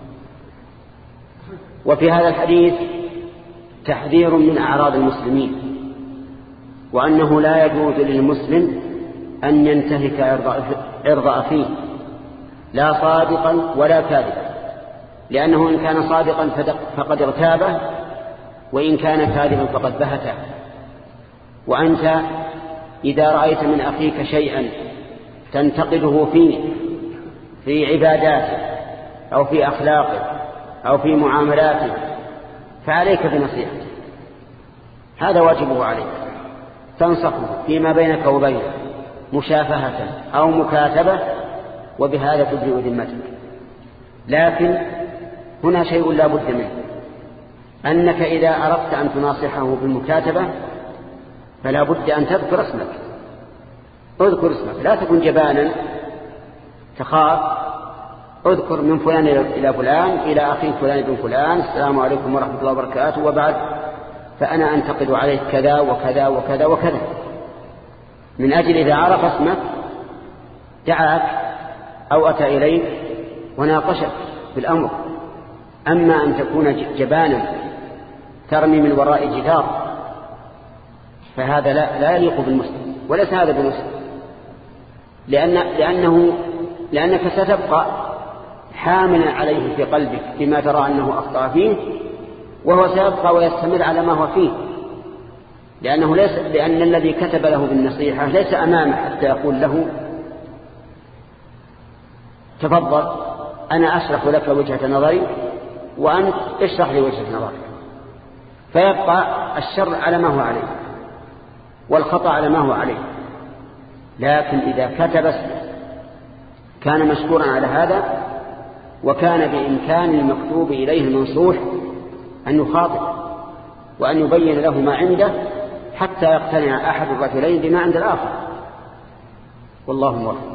وفي هذا الحديث تحذير من أعراض المسلمين، وأنه لا يجوز للمسلم أن ينتهك عرض أخيه لا صادقا ولا كاذبا، لأنه إن كان صادقا فقد اغتابه، وإن كان كاذبا فقد بهته. وأنت إذا رأيت من أخيك شيئا تنتقده فيه في عباداته أو في أخلاقه أو في معاملاته فعليك بنصيحته، هذا واجبه عليك، تنصحه فيما بينك وبينه مشافهة أو مكاتبة، وبهذا تبرئ ذمتك. لكن هنا شيء لا بد منه، أنك إذا أردت أن تناصحه بالمكاتبة فلا بد أن تذكر اسمك، اذكر اسمك، لا تكن جبانا تخاف. اذكر من فلان إلى فلان إلى أخي فلان بن فلان، السلام عليكم ورحمة الله وبركاته، وبعد فأنا أنتقد عليك كذا وكذا وكذا وكذا، من أجل إذا عرف اسمك دعاك أو أتى إليك وناقشك في الأمر. أما أن تكون جبانا ترمي من وراء جدار فهذا لا يليق بالمسلم، وليس هذا بالمسلم، لأنك ستبقى حاملا عليه في قلبك بما ترى أنه أخطأ فيه، وهو سيبقى ويستمر على ما هو فيه، لأن الذي كتب له بالنصيحة ليس أمامه حتى يقول له تفضل أنا أشرح لك وجهة نظري وأنت اشرح لي وجهة نظرك، فيبقى الشر على ما هو عليه والخطأ على ما هو عليه. لكن إذا كتب كان مشكورا على هذا، وكان بإمكان المكتوب إليه المنصوح أن يخاطب وأن يبين له ما عنده حتى يقتنع أحد الرجلين بما عند الآخر، والله موفق.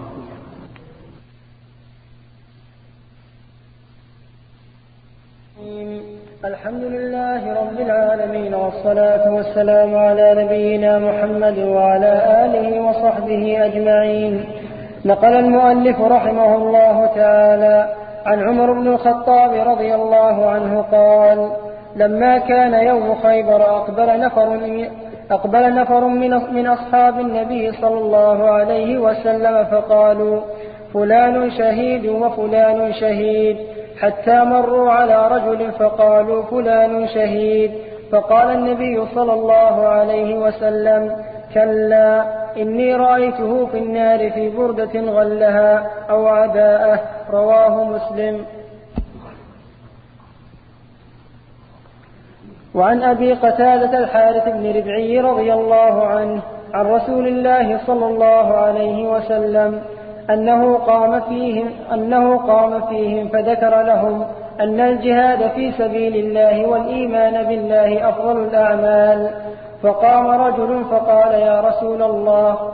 الحمد لله رب العالمين، والصلاة والسلام على نبينا محمد وعلى آله وصحبه أجمعين. نقل المؤلف رحمه الله تعالى عن عمر بن الخطاب رضي الله عنه قال: لما كان يوم خيبر أقبل نفر من أصحاب النبي صلى الله عليه وسلم فقالوا: فلان شهيد وفلان شهيد، حتى مروا على رجل فقالوا: فلان شهيد. فقال النبي صلى الله عليه وسلم: كلا، إني رأيته في النار في بردة غلها أو عباءة. رواه مسلم. وعن أبي قتادة الحارث بن ربعي رضي الله عنه عن رسول الله صلى الله عليه وسلم أنه قام فيهم فذكر لهم أن الجهاد في سبيل الله والإيمان بالله أفضل الأعمال. فقام رجل فقال: يا رسول الله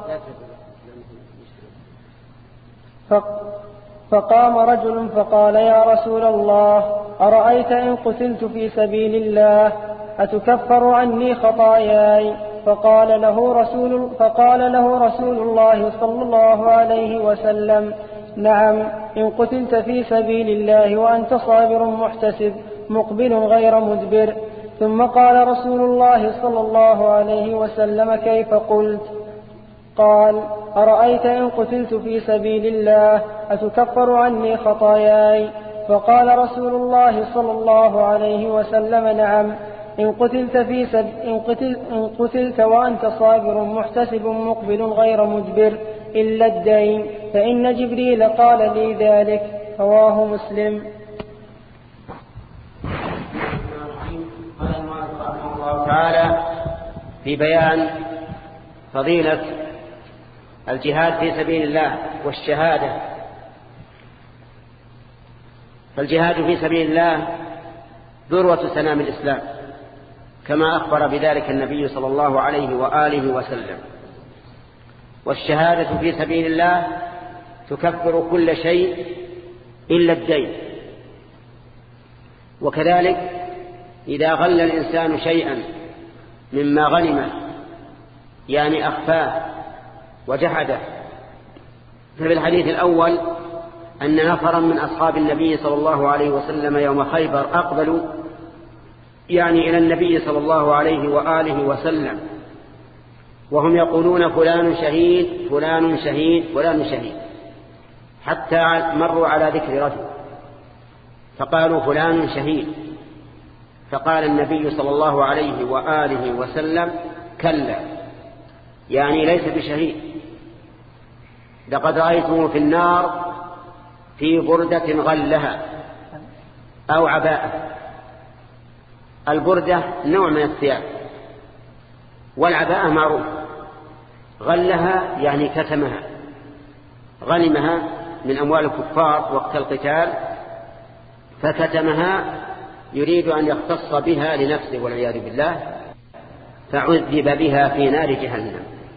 أرأيت إن قتلت في سبيل الله أتكفر عني خطاياي؟ فقال له رسول الله صلى الله عليه وسلم: نعم، إن قتلت في سبيل الله وأنت صابر محتسب مقبل غير مدبر. ثم قال رسول الله صلى الله عليه وسلم: كيف قلت؟ قال: أرأيت إن قتلت في سبيل الله أتكفر عني خطاياي؟ فقال رسول الله صلى الله عليه وسلم: نعم، إن قتلت وأنت صابر محتسب مقبل غير مدبر إلا الدين، فإن جبريل قال لي ذلك. رواه مسلم. قال المؤلف رحمه الله تعالى في بيان فضيلة الجهاد في سبيل الله والشهادة. فالجهاد في سبيل الله ذروة سنام الإسلام، كما أخبر بذلك النبي صلى الله عليه وآله وسلم. والشهادة في سبيل الله تكفر كل شيء إلا الدين. وكذلك إذا غل الإنسان شيئا مما غنم يعني أخفاه وجحده. ففي الحديث الأول أن نفرا من أصحاب النبي صلى الله عليه وسلم يوم خيبر أقبلوا يعني إلى النبي صلى الله عليه وآله وسلم وهم يقولون فلان شهيد فلان شهيد فلان شهيد، حتى مروا على ذكر رجل فقالوا فلان شهيد، فقال النبي صلى الله عليه وآله وسلم كلا، يعني ليس بشهيد، لقد رأيته في النار في بردة غلها أو عباءة. البردة نوع من الثياب، والعباءة معروف، غلها يعني كتمها، غنمها من أموال الكفار وقت القتال فكتمها يريد أن يختص بها لنفسه والعياذ بالله، فعذب بها في نار جهنم.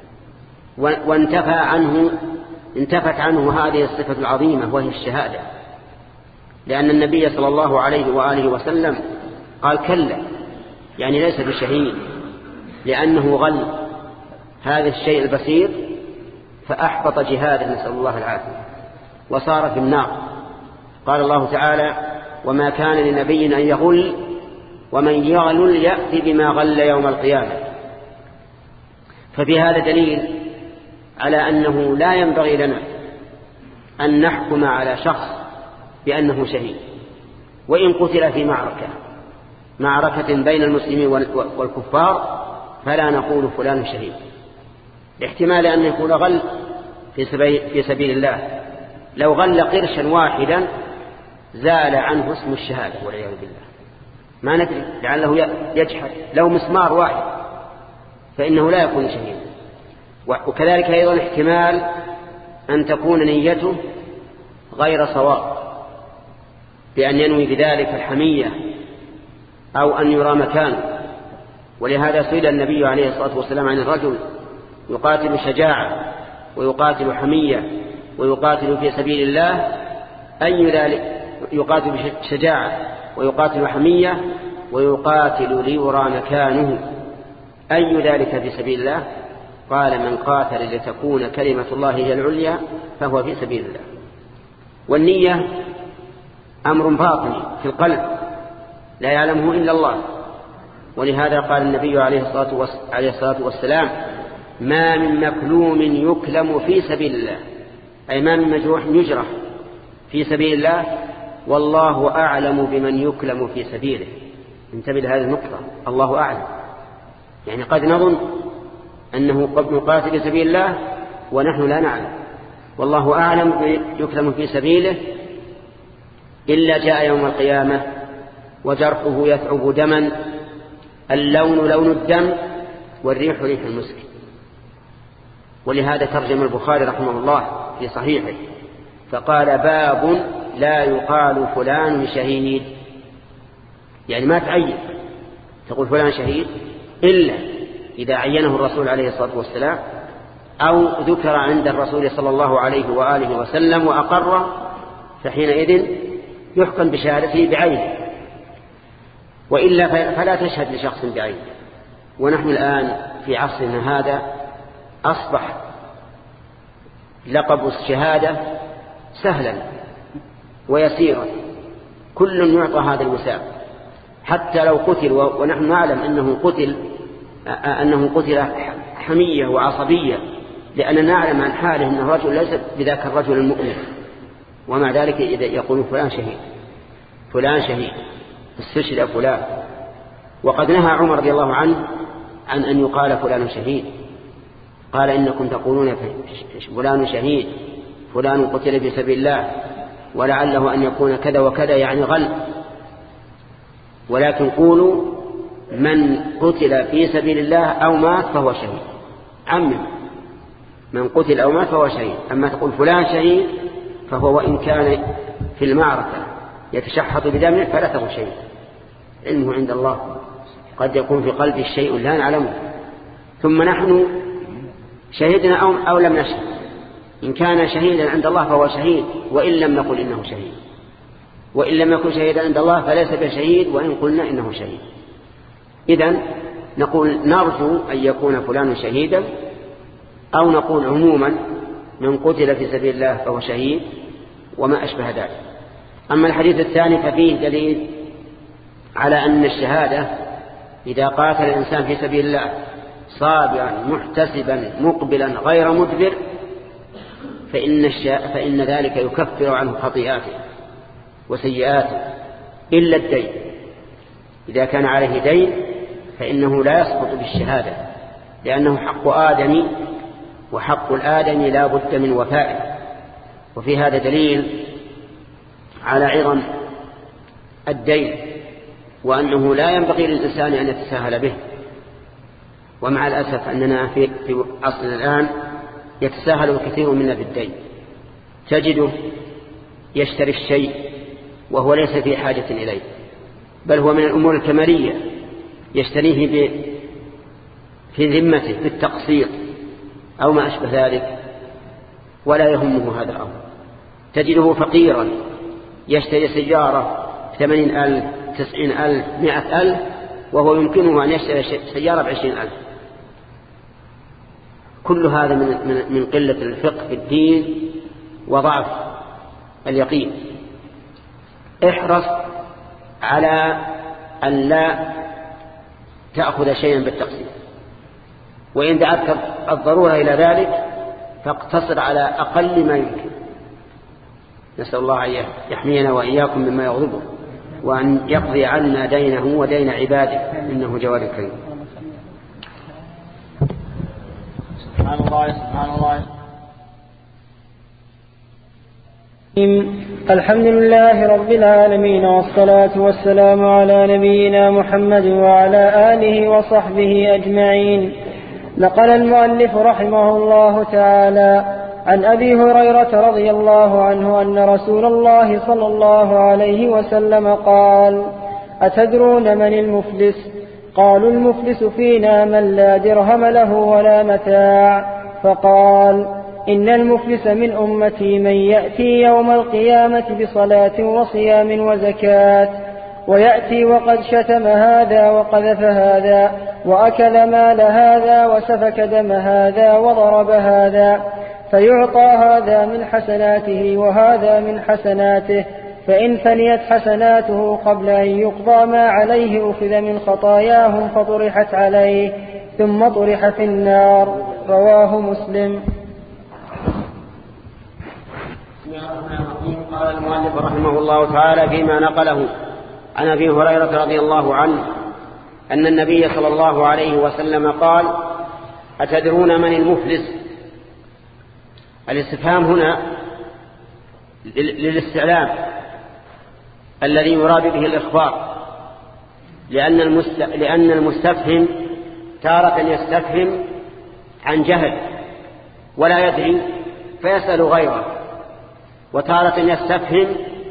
انتفت عنه هذه الصفة العظيمة وهي الشهادة، لأن النبي صلى الله عليه وآله وسلم قال كلا، يعني ليس بشهيد، لأنه غل هذا الشيء البسيط فأحبط جهاده نسأل الله العافية وصار في النار. قال الله تعالى وما كان لنبي أن يغل ومن يغل يأتي بما غل يوم القيامة. ففي هذا دليل على أنه لا ينبغي لنا أن نحكم على شخص بأنه شهيد، وإن قتل في معركة بين المسلمين والكفار فلا نقول فلان شهيد، لاحتمال أن يكون غل في سبيل الله. لو غل قرشا واحدا زال عنه اسم الشهادة والعياذ بالله، ما ندري لعله يجحد. لو مسمار واحد فإنه لا يكون شهيدا. وكذلك أيضا احتمال أن تكون نيته غير صواب، بأن ينوي بذلك الحمية أو أن يرى مكانه. ولهذا سئل النبي عليه الصلاة والسلام عن الرجل يقاتل شجاعة ويقاتل حمية ويقاتل في سبيل الله، أي ذلك يقاتل بشجاعة ويقاتل حمية ويقاتل ليرى مكانه، أي ذلك في سبيل الله؟ قال من قاتل لتكون كلمة الله هي العليا فهو في سبيل الله. والنية أمر باطني في القلب لا يعلمه إلا الله، ولهذا قال النبي عليه الصلاة والسلام ما من مكلوم يكلم في سبيل الله، أي ما من مجروح يجرح في سبيل الله والله أعلم بمن يكلم في سبيله. انتبه لهذه النقطة، الله أعلم، يعني قد نظن أنه قد نقاتل في سبيل الله ونحن لا نعلم، والله أعلم يكلم في سبيله إلا جاء يوم القيامة وجرحه يثعب دما، اللون لون الدم والريح ريح المسك. ولهذا ترجم البخاري رحمه الله في صحيحه فقال باب لا يقال فلان شهيد، يعني ما تعين تقول فلان شهيد إلا إذا عينه الرسول عليه الصلاة والسلام أو ذكر عند الرسول صلى الله عليه وآله وسلم وأقر، فحينئذ يحكم بشهادته بعينه، وإلا فلا تشهد لشخص بعينه. ونحن الآن في عصرنا هذا أصبح لقب الشهادة سهلا ويسيرا، كل يعطى هذا الوسام، حتى لو قتل ونحن نعلم أنه قتل حمية وعصبية، لأننا نعلم عن حاله أن الرجل ليس بذاك الرجل المؤمن، ومع ذلك إذا يقول فلان شهيد فلان شهيد استشهد فلان. وقد نهى عمر رضي الله عنه عن أن يقال فلان شهيد، قال إنكم تقولون فلان شهيد فلان قتل في سبيل الله ولعله أن يكون كذا وكذا يعني غل، ولكن قولوا من قتل في سبيل الله أو مات فهو شهيد، عمم من قتل أو مات فهو شهيد. أما تقول فلان شهيد فهو وإن كان في المعركة يتشحط بدمه فلا تقول شهيد، علمه عند الله، قد يكون في قلبه شيء لا نعلمه. ثم نحن شهدنا أو لم نشهد، إن كان شهيدا عند الله فهو شهيد وإن لم نقل إنه شهيد، وإن لم يكن شهيدا عند الله فليس بشهيد وإن قلنا إنه شهيد. إذن نقول نرجو أن يكون فلان شهيدا، أو نقول عموما من قتل في سبيل الله فهو شهيد وما أشبه ذلك. أما الحديث الثاني ففيه دليل على أن الشهادة إذا قاتل الإنسان في سبيل الله صابرا محتسبا مقبلا غير مدبر فإن ذلك يكفر عنه خطيئاته وسيئاته إلا الدين. إذا كان عليه دين فإنه لا يسقط بالشهادة، لأنه حق آدم، وحق الآدم لا بد من وفائه. وفي هذا دليل على عظم الدين، وأنه لا ينبغي للإنسان أن يتساهل به. ومع الأسف أننا في أصل الآن يتساهل الكثير منا بالدين، تجده يشتري الشيء وهو ليس في حاجة إليه، بل هو من الأمور الكمالية يشتريه في ذمته بالتقسيط أو ما أشبه ذلك، ولا يهمه هذا الأمر. تجده فقيرا يشتري سيارة 80,000 90,000 100,000 وهو يمكنه أن يشتري سيارة ب20,000. كل هذا من قلة الفقه في الدين وضعف اليقين. احرص على أن لا تأخذ شيئا بالتقسيط، وإن دعتك الضرورة إلى ذلك فاقتصر على أقل ما يمكن. نسأل الله أن يحمينا وإياكم مما يغضبه، وأن يقضي عنا دينه ودين عباده، إنه جواد كريم. سبحان الله سبحان الله. الحمد لله رب العالمين، والصلاة والسلام على نبينا محمد وعلى آله وصحبه أجمعين. نقل المؤلف رحمه الله تعالى عن أبي هريرة رضي الله عنه أن رسول الله صلى الله عليه وسلم قال: أتدرون من المفلس؟ قالوا: المفلس فينا من لا درهم له ولا متاع. فقال: إن المفلس من أمتي من يأتي يوم القيامة بصلاة وصيام وزكاة، ويأتي وقد شتم هذا وقذف هذا وأكل مال هذا وسفك دم هذا وضرب هذا، فيعطى هذا من حسناته وهذا من حسناته، فإن فنيت حسناته قبل أن يقضى ما عليه أخذ من خطاياهم فطرحت عليه ثم طرح في النار. رواه مسلم. قال المؤلف رحمه الله تعالى فيما نقله عن أبي هريرة رضي الله عنه أن النبي صلى الله عليه وسلم قال: أتدرون من المفلس؟ الاستفهام هنا للاستعلام الذي يراد به الإخبار، لأن المستفهم تارة يستفهم عن جهل ولا يدري فيسأل غيره، وتارة يستفهم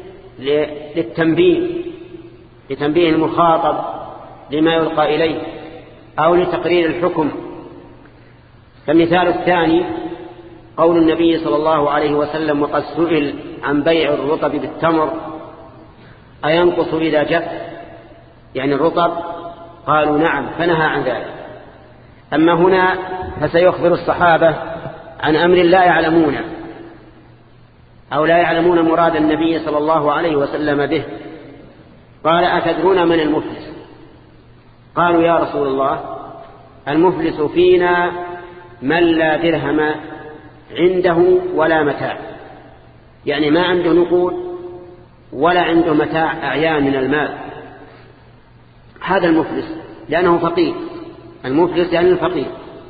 لتنبيه المخاطب لما يلقى إليه أو لتقرير الحكم. فالمثال الثاني قول النبي صلى الله عليه وسلم: وقد سئل عن بيع الرطب بالتمر أينقص إذا جف؟ يعني الرطب، قالوا نعم، فنهى عن ذلك. أما هنا فسيخبر الصحابة عن أمر لا يعلمونه أو لا يعلمون مراد النبي صلى الله عليه وسلم به. قال: أتدرون من المفلس؟ قالوا: يا رسول الله، المفلس فينا من لا درهم عنده ولا متاع، يعني ما عنده نقود ولا عنده متاع أعيان من المال، هذا المفلس لأنه فقير. المفلس يعني الفقير،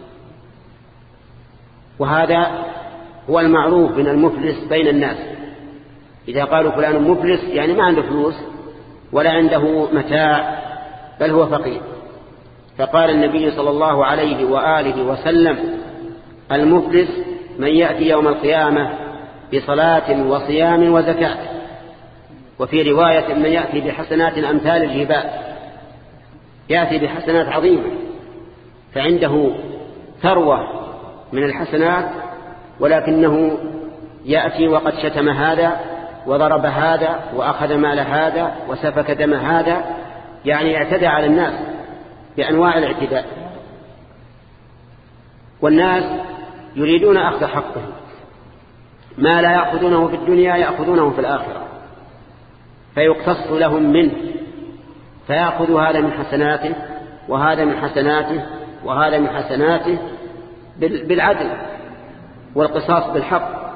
وهذا هو المعروف من المفلس بين الناس. إذا قالوا فلان مفلس يعني ما عنده فلوس ولا عنده متاع، بل هو فقير. فقال النبي صلى الله عليه وآله وسلم: المفلس من يأتي يوم القيامة بصلاة وصيام وزكاة. وفي رواية: من يأتي بحسنات أمثال الجبال، يأتي بحسنات عظيمة، فعنده ثروة من الحسنات، ولكنه يأتي وقد شتم هذا وضرب هذا وأخذ مال هذا وسفك دم هذا، يعني اعتدى على الناس بأنواع الاعتداء، والناس يريدون أخذ حقه، ما لا يأخذونه في الدنيا يأخذونه في الآخرة، فيقتص لهم منه، فيأخذ هذا من حسناته وهذا من حسناته وهذا من حسناته بالعدل والقصاص بالحق.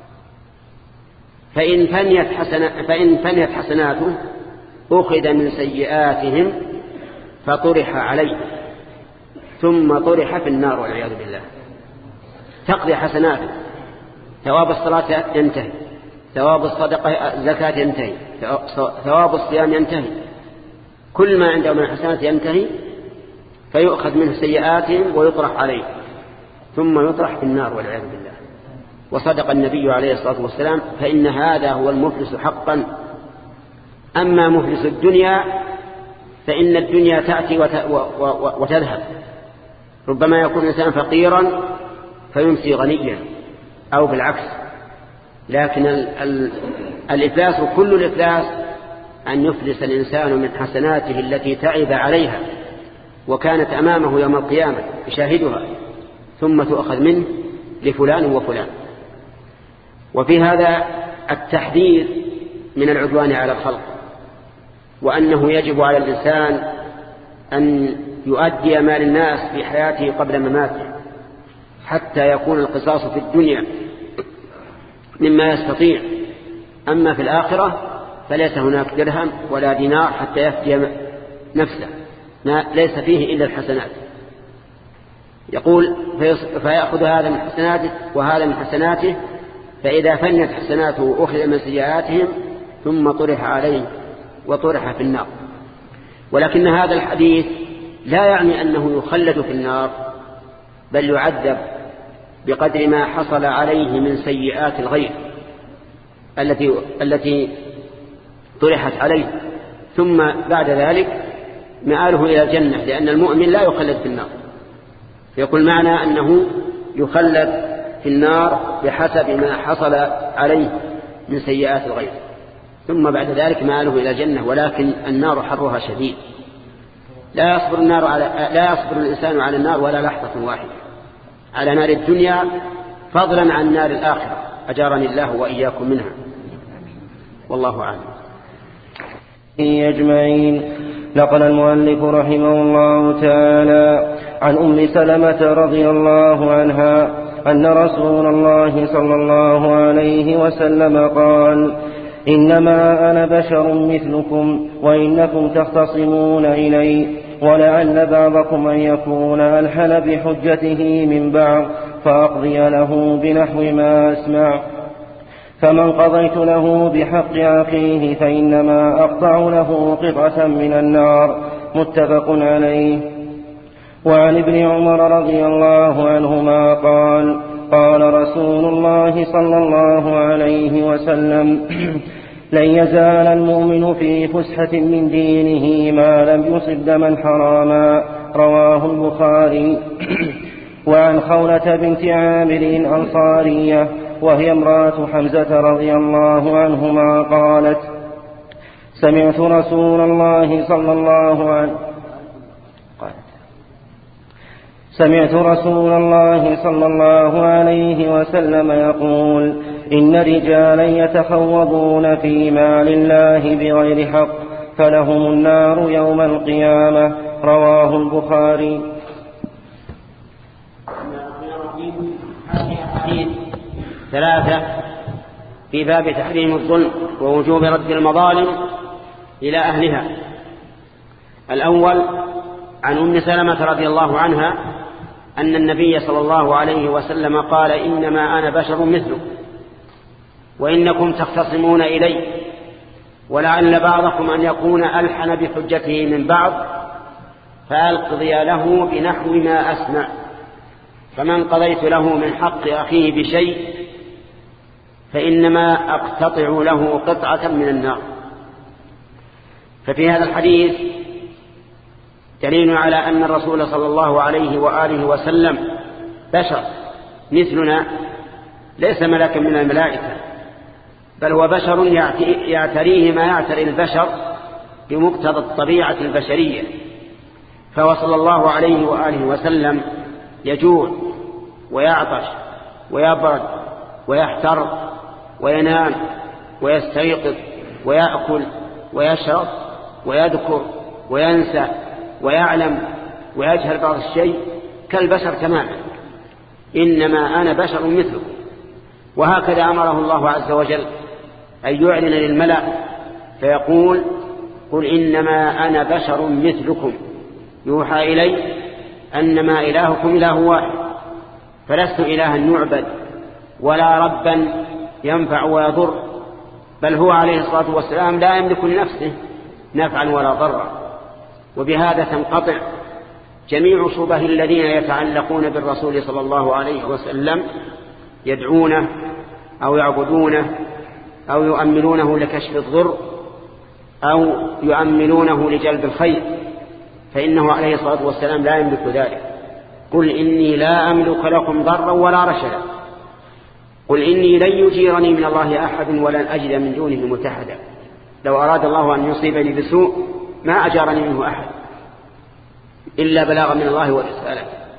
فإن فنيت حسناته أخذ من سيئاتهم فطرح عليه ثم طرح في النار والعياذ بالله. تقضي حسناته، ثواب الصلاة ينتهي، ثواب الزكاة ينتهي، ثواب الصيام ينتهي، كل ما عنده من الحسنات ينتهي، فيؤخذ منه سيئاتهم ويطرح عليه ثم يطرح في النار والعياذ بالله. وصدق النبي عليه الصلاة والسلام: فإن هذا هو المفلس حقا. أما مفلس الدنيا فإن الدنيا تأتي وتذهب، ربما يكون الإنسان فقيرا فيمسي غنيا أو بالعكس. لكن الإفلاس كل الإفلاس أن يفلس الإنسان من حسناته التي تعب عليها وكانت أمامه يوم القيامة يشاهدها، ثم تؤخذ منه لفلان وفلان. وفي هذا التحذير من العدوان على الخلق، وأنه يجب على الإنسان أن يؤدي مال الناس في حياته قبل مماته حتى يكون القصاص في الدنيا مما يستطيع، أما في الآخرة فليس هناك درهم ولا دينار حتى يفدي نفسه، ليس فيه إلا الحسنات. يقول: فيأخذ هذا من حسناته وهذا من حسناته، فإذا فنيت حسناته أخذ من سيئاتهم ثم طرح عليه وطرح في النار. ولكن هذا الحديث لا يعني أنه يخلد في النار، بل يعذب بقدر ما حصل عليه من سيئات الغير التي طرحت عليه، ثم بعد ذلك مآله إلى الجنة، لأن المؤمن لا يخلد في النار. يقول معنى أنه يخلد في النار بحسب ما حصل عليه من سيئات الغير، ثم بعد ذلك مآله إلى الجنة. ولكن النار حرها شديد، لا يصبر الإنسان على النار ولا لحظة واحدة، على نار الدنيا فضلا عن نار الآخرة، أجارني الله وإياكم منها، والله أعلم. أجمعين. نقل المؤلف رحمه الله تعالى عن أم سلمة رضي الله عنها أن رسول الله صلى الله عليه وسلم قال: إنما أنا بشر مثلكم وإنكم تختصمون إلي، ولعل بعضكم أن يكون ألحن بحجته من بعض، فأقضي له بنحو ما أسمع. فمن قضيت له بحق أخيه فإنما أقطع له قطعة من النار. متفق عليه. وعن ابن عمر رضي الله عنهما قال: قال رسول الله صلى الله عليه وسلم: لن يزال المؤمن في فسحة من دينه ما لم يصب دما حراما. رواه البخاري. وعن خولة بنت عامر الأنصارية وهي امرأة حمزة رضي الله عنهما قالت: سمعت رسول الله صلى الله عليه وسلم يقول: إن رجالا يتخوضون في مال الله بغير حق فلهم النار يوم القيامة. رواه البخاري. ثلاثة في باب تحريم الظلم ووجوب رد المظالم إلى أهلها. الأول عن أم سلمة رضي الله عنها أن النبي صلى الله عليه وسلم قال: إنما أنا بشر مثلكم وإنكم تختصمون إلي، ولعل بعضكم أن يكون ألحن بحجته من بعض، فأقضي له بنحو ما أسمع. فمن قضيت له من حق أخيه بشيء فإنما أقتطع له قطعة من النار. ففي هذا الحديث دليل على أن الرسول صلى الله عليه وآله وسلم بشر مثلنا، ليس ملكا من الملائكة، بل هو بشر يعتريه ما يعتري البشر بمقتضى الطبيعة البشرية. فهو صلى الله عليه وآله وسلم يجوع ويعطش ويبرد ويحتر وينام ويستيقظ ويأكل ويشرب ويذكر وينسى ويعلم ويجهل بعض الشيء كالبشر تماما، إنما أنا بشر مثلكم. وهكذا أمره الله عز وجل أن يعلن للملأ فيقول: قل إنما أنا بشر مثلكم يوحى إلي أنما إلهكم إله واحد، فلست إلها يعبد ولا ربا ينفع ويضر، بل هو عليه الصلاة والسلام لا يملك لنفسه نفعا ولا ضرا. وبهذا تنقطع جميع شبه الذين يتعلقون بالرسول صلى الله عليه وسلم يدعونه أو يعبدونه أو يؤملونه لكشف الضر أو يؤملونه لجلب الخير، فإنه عليه الصلاة والسلام لا يملك ذلك. قل إني لا أملك لكم ضرا ولا رشدا، قل إني لن يجيرني من الله أحد ولن أجد من دونه ملتحدا، لو أراد الله أن يصيبني بسوء ما أجارني منه أحد إلا بلاغا من الله ورساله.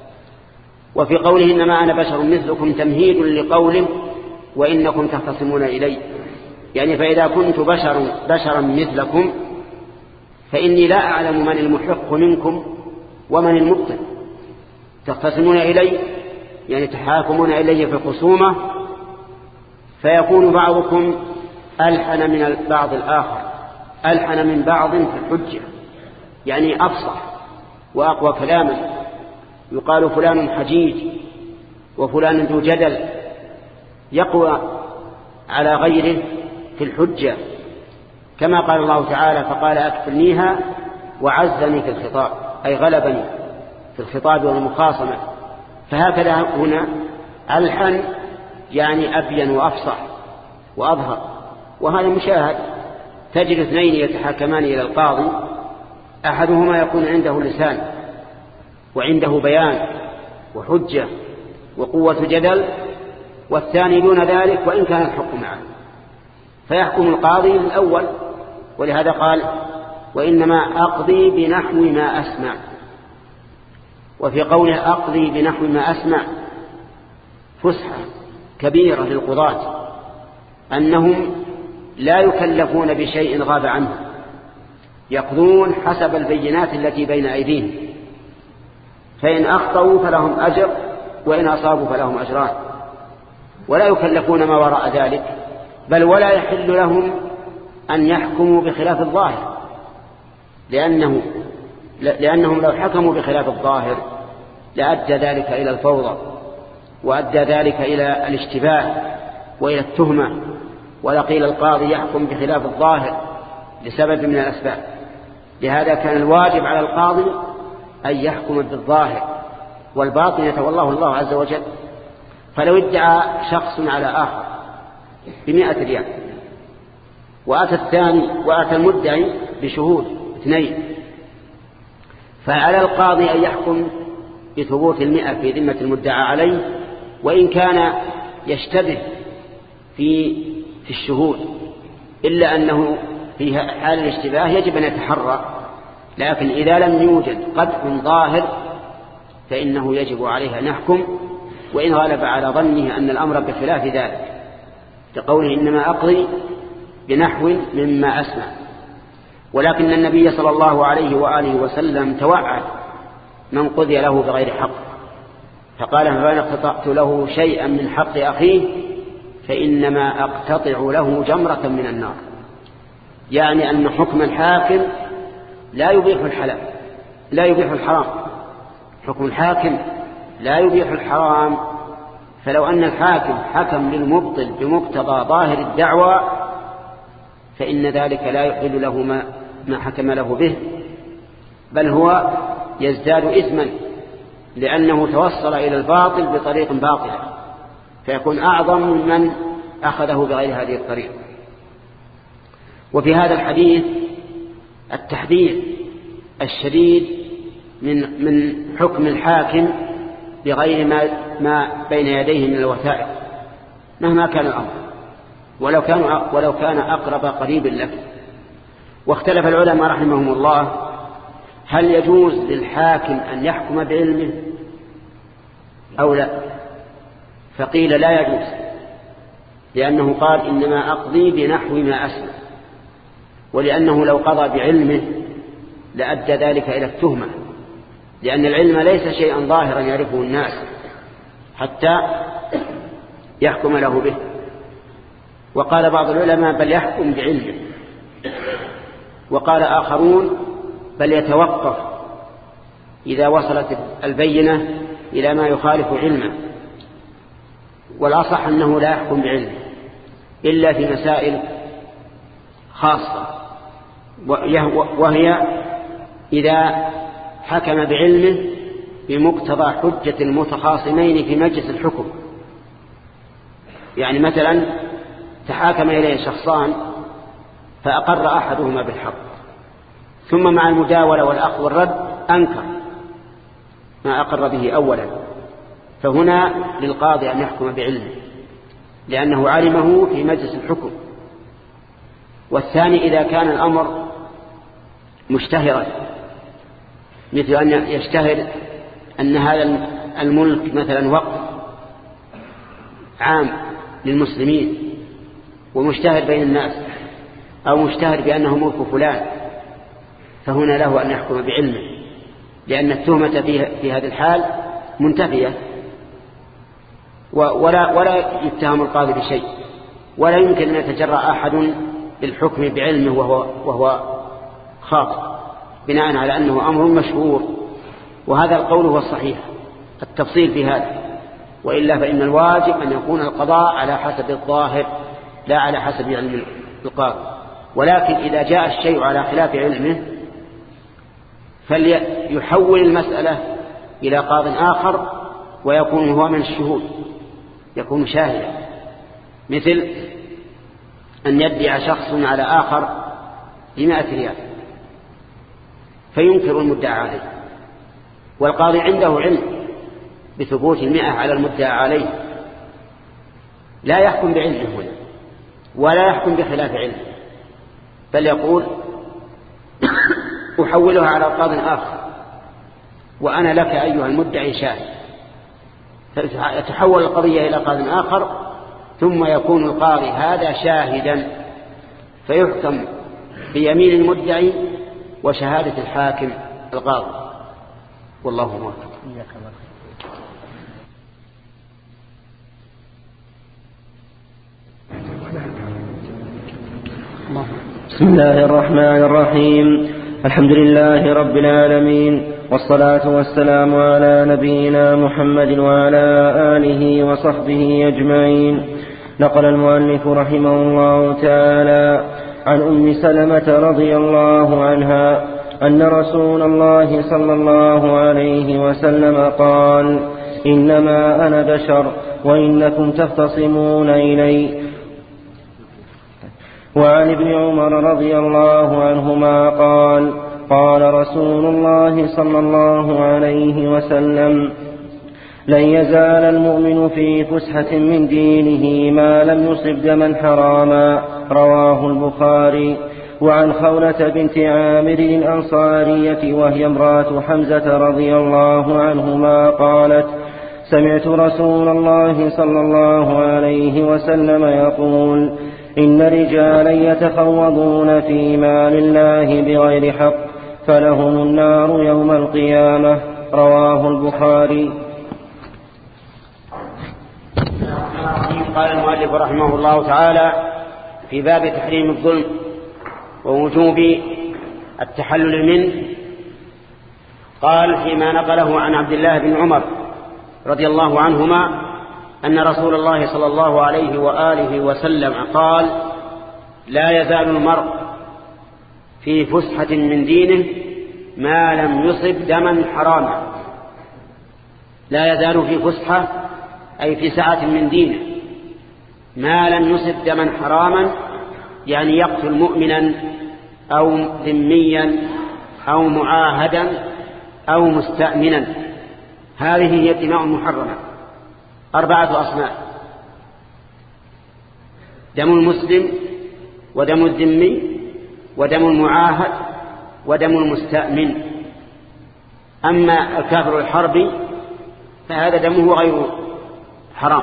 وفي قوله إنما أنا بشر مثلكم تمهيد لقوله وإنكم تختصمون إلي، يعني فإذا كنت بشرا مثلكم فإني لا أعلم من المحق منكم ومن المبطل. تختصمون إلي يعني تحاكمون إلي في الخصومة، فيكون بعضكم ألحن من بعض الآخر، ألحن من بعض في الحجة، يعني أفصح وأقوى كلاما. يقال فلان حجيج وفلان ذو جدل، يقوى على غيره في الحجة، كما قال الله تعالى: فقال أكفلنيها وعزني في الخطاب، أي غلبني في الخطاب والمخاصمة. فهكذا هنا ألحن يعني أبين وأفصح وأظهر، وهذا مشاهد. تجد اثنين يتحاكمان إلى القاضي، أحدهما يكون عنده لسان وعنده بيان وحجة وقوة جدل، والثاني دون ذلك وإن كان الحق معه، فيحكم القاضي الأول. ولهذا قال: وإنما أقضي بنحو ما أسمع. وفي قوله أقضي بنحو ما أسمع فسحة كبيرة للقضاة، أنهم لا يكلفون بشيء غاب عنه، يقضون حسب البينات التي بين أيديهم، فإن أخطأوا فلهم أجر وإن أصابوا فلهم أجران، ولا يكلفون ما وراء ذلك، بل ولا يحل لهم أن يحكموا بخلاف الظاهر، لأنهم لو حكموا بخلاف الظاهر لأدى ذلك إلى الفوضى، وأدى ذلك إلى الاشتباه وإلى التهمة، ولقيل القاضي يحكم بخلاف الظاهر لسبب من الأسباب. لهذا كان الواجب على القاضي أن يحكم بالظاهر، والباطن يتولاه الله عز وجل. فلو ادعى شخص على آخر ب100 ريال وأتى المدعي بشهود 2، فعلى القاضي أن يحكم بثبوت 100 في ذمة المدعى عليه، وإن كان يشتبه في الشهود، إلا أنه في حال الاشتباه يجب أن يتحرى. لكن إذا لم يوجد قدح ظاهر فإنه يجب عليه أن يحكم، وإن غلب على ظنه أن الأمر بخلاف ذلك، لقوله إنما أقضي بنحو مما أسمع. ولكن النبي صلى الله عليه وآله وسلم توعد من قضي له بغير حق، فقال: فإن اقتطعت له شيئا من حق أخيه فإنما أقتطع له جمرة من النار، يعني أن حكم الحاكم لا يبيح الحلال، لا يبيح الحرام. حكم الحاكم لا يبيح الحرام، فلو أن الحاكم حكم للمبطل بمقتضى ظاهر الدعوى فإن ذلك لا يحل له ما حكم له به، بل هو يزداد إثما، لأنه توصل إلى الباطل بطريق باطلة، فيكون أعظم ممن أخذه بغير هذه الطريق. وفي هذا الحديث التحذير الشديد من حكم الحاكم بغير ما بين يديه من الوثائق مهما كان الأمر، ولو كان أقرب قريب لك. واختلف العلماء رحمهم الله هل يجوز للحاكم أن يحكم بعلمه أو لا؟ فقيل لا يجوز، لأنه قال إنما أقضي بنحو ما أسمع، ولأنه لو قضى بعلمه لأدى ذلك إلى التهمة، لأن العلم ليس شيئا ظاهرا يعرفه الناس حتى يحكم له به. وقال بعض العلماء بل يحكم بعلمه، وقال آخرون بل يتوقف إذا وصلت البينة إلى ما يخالف علمه. والأصح أنه لا يحكم بعلمه إلا في مسائل خاصة، وهي إذا حكم بعلمه بمقتضى حجة المتخاصمين في مجلس الحكم. يعني مثلا تحاكم إليه شخصان فأقر أحدهما بالحق، ثم مع المداولة والأخذ والرد أنكر ما أقر به أولا، فهنا للقاضي أن يحكم بعلمه لأنه علمه في مجلس الحكم. والثاني إذا كان الأمر مشتهرا، مثل أن يشتهر أن هذا الملك مثلا وقف عام للمسلمين ومشتهر بين الناس، أو مشتهر بأنه ملك فلان، فهنا له أن يحكم بعلمه، لأن التهمة في هذه الحال منتفية، ولا يتهم القاضي بشيء، ولا يمكن أن يتجرأ أحد بالحكم بعلمه وهو خاطئ بناء على أنه أمر مشهور. وهذا القول هو الصحيح، التفصيل في هذا، وإلا فإن الواجب أن يكون القضاء على حسب الظاهر لا على حسب علم القاضي. ولكن إذا جاء الشيء على خلاف علمه فليحول المسألة إلى قاض آخر ويكون هو من الشهود، يكون شاهدا، مثل أن يدعي شخص على آخر ب100 ريال فينكر المدعى عليه، والقاضي عنده علم بثبوت 100 على المدعى عليه، لا يحكم بعلمه هنا ولا يحكم بخلاف علمه، بل يقول أحولها على قاض آخر وأنا لك أيها المدعي شاهد، فتحول القضية إلى قاض آخر، ثم يكون القاضي هذا شاهدا فيحكم بيمين المدعي وشهادة الحاكم القاضي، والله موفق. بسم الله الرحمن الرحيم. الحمد لله رب العالمين، والصلاة والسلام على نبينا محمد وعلى آله وصحبه أجمعين. نقل المؤلف رحمه الله تعالى عن أم سلمة رضي الله عنها أن رسول الله صلى الله عليه وسلم قال: إنما أنا بشر وإنكم تختصمون إلي. وعن ابن عمر رضي الله عنهما قال: قال رسول الله صلى الله عليه وسلم: لن يزال المؤمن في فسحة من دينه ما لم يصب دما حراما. رواه البخاري. وعن خولة بنت عامر الأنصارية وهي امرأة حمزة رضي الله عنهما قالت: سمعت رسول الله صلى الله عليه وسلم يقول: إن رجالا يتخوضون في مال الله بغير حق فلهم النار يوم القيامة. رواه البخاري. قال المؤلف رحمه الله تعالى في باب تحريم الظلم ووجوب التحلل منه، قال فيما نقله عن عبد الله بن عمر رضي الله عنهما أن رسول الله صلى الله عليه وآله وسلم قال: لا يزال المرء في فسحة من دينه ما لم يصب دما حراما. لا يزال في فسحة أي في سعة من دينه ما لم يصب دما حراما، يعني يقتل مؤمنا أو ذميا أو معاهدا أو مستأمنا. هذه هي الدماء المحرمة 4 أصناف: دم المسلم، ودم الذمي، ودم المعاهد، ودم المستأمن. أما الكافر الحربي فهذا دمه غير حرام.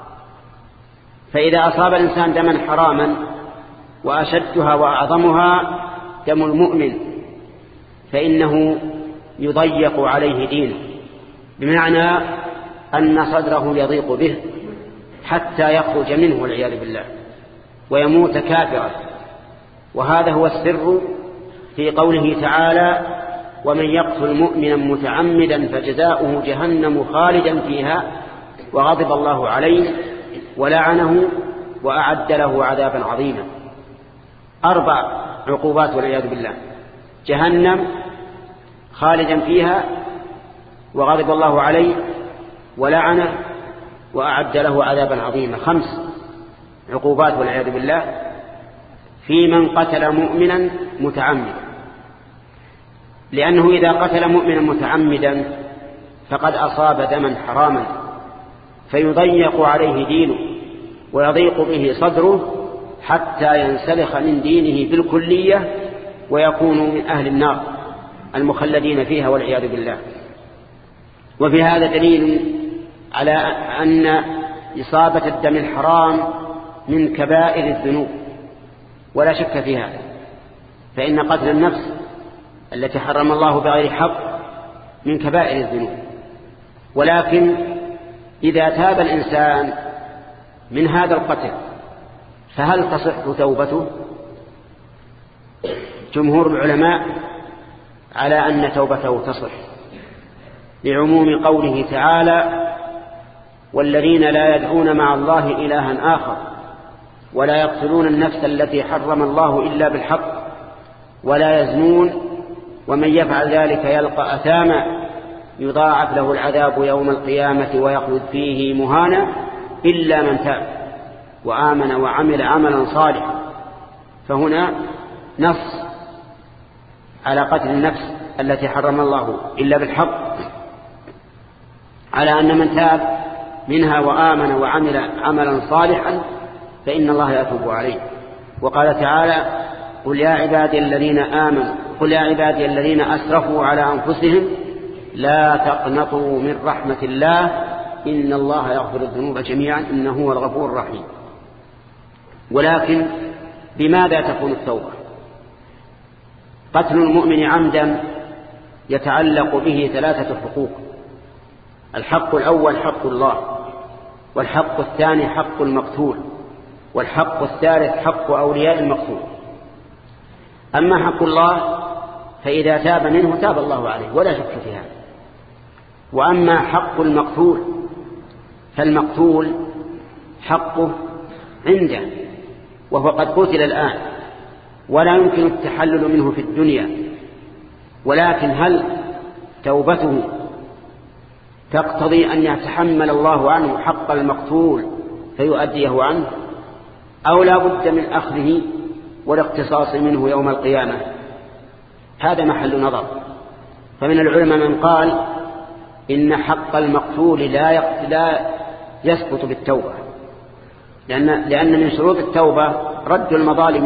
فإذا أصاب الإنسان دما حراما وأشدها وأعظمها دم المؤمن فإنه يضيق عليه دينه، بمعنى أن صدره يضيق به حتى يخرج منه والعياذ بالله ويموت كافرا. وهذا هو السر في قوله تعالى: ومن يقتل مؤمنا متعمدا فجزاؤه جهنم خالدا فيها وغضب الله عليه ولعنه وأعد له عذابا عظيما. 4 عقوبات والعياذ بالله: جهنم خالدا فيها وغضب الله عليه ولعنه وأعد له عذابا عظيما. 5 عقوبات والعياذ بالله في من قتل مؤمنا متعمدا، لأنه إذا قتل مؤمنا متعمدا فقد أصاب دما حراما فيضيق عليه دينه ويضيق به صدره حتى ينسلخ من دينه بالكلية ويكون من أهل النار المخلدين فيها والعياذ بالله. وفي هذا دليل على أن إصابة الدم الحرام من كبائر الذنوب ولا شك في هذا، فإن قتل النفس التي حرم الله بغير حق من كبائر الذنوب. ولكن إذا تاب الإنسان من هذا القتل فهل تصح توبته؟ جمهور العلماء على أن توبته تصح، لعموم قوله تعالى: والذين لا يدعون مع الله إلها آخر ولا يقتلون النفس التي حرم الله إلا بالحق ولا يزنون ومن يفعل ذلك يلقى أثاما يضاعف له العذاب يوم القيامة ويخلد فيه مهانا إلا من تاب وآمن وعمل عملا صالحا. فهنا نص على قتل النفس التي حرم الله إلا بالحق، على أن من تاب منها وآمن وعمل عملا صالحا فإن الله يتوب عليه. وقال تعالى: قل يا عبادي الذين آمنوا قل يا عبادي الذين أسرفوا على أنفسهم لا تقنطوا من رحمة الله إن الله يغفر الذنوب جميعا إنه هو الغفور الرحيم. ولكن بماذا تكون التوبة؟ قتل المؤمن عمدا يتعلق به 3 حقوق: الحق الأول حق الله، والحق الثاني حق المقتول، والحق الثالث حق أولياء المقتول. أما حق الله فإذا تاب منه تاب الله عليه ولا شك في هذا. وأما حق المقتول فالمقتول حقه عنده وهو قد قتل الآن ولا يمكن التحلل منه في الدنيا، ولكن هل توبته تقتضي أن يتحمل الله عنه حق المقتول فيؤديه عنه، أو لا بد من أخذه والاقتصاص منه يوم القيامة؟ هذا محل نظر. فمن العلماء من قال إن حق المقتول لا يسقط بالتوبة، لأن من شروط التوبة رد المظالم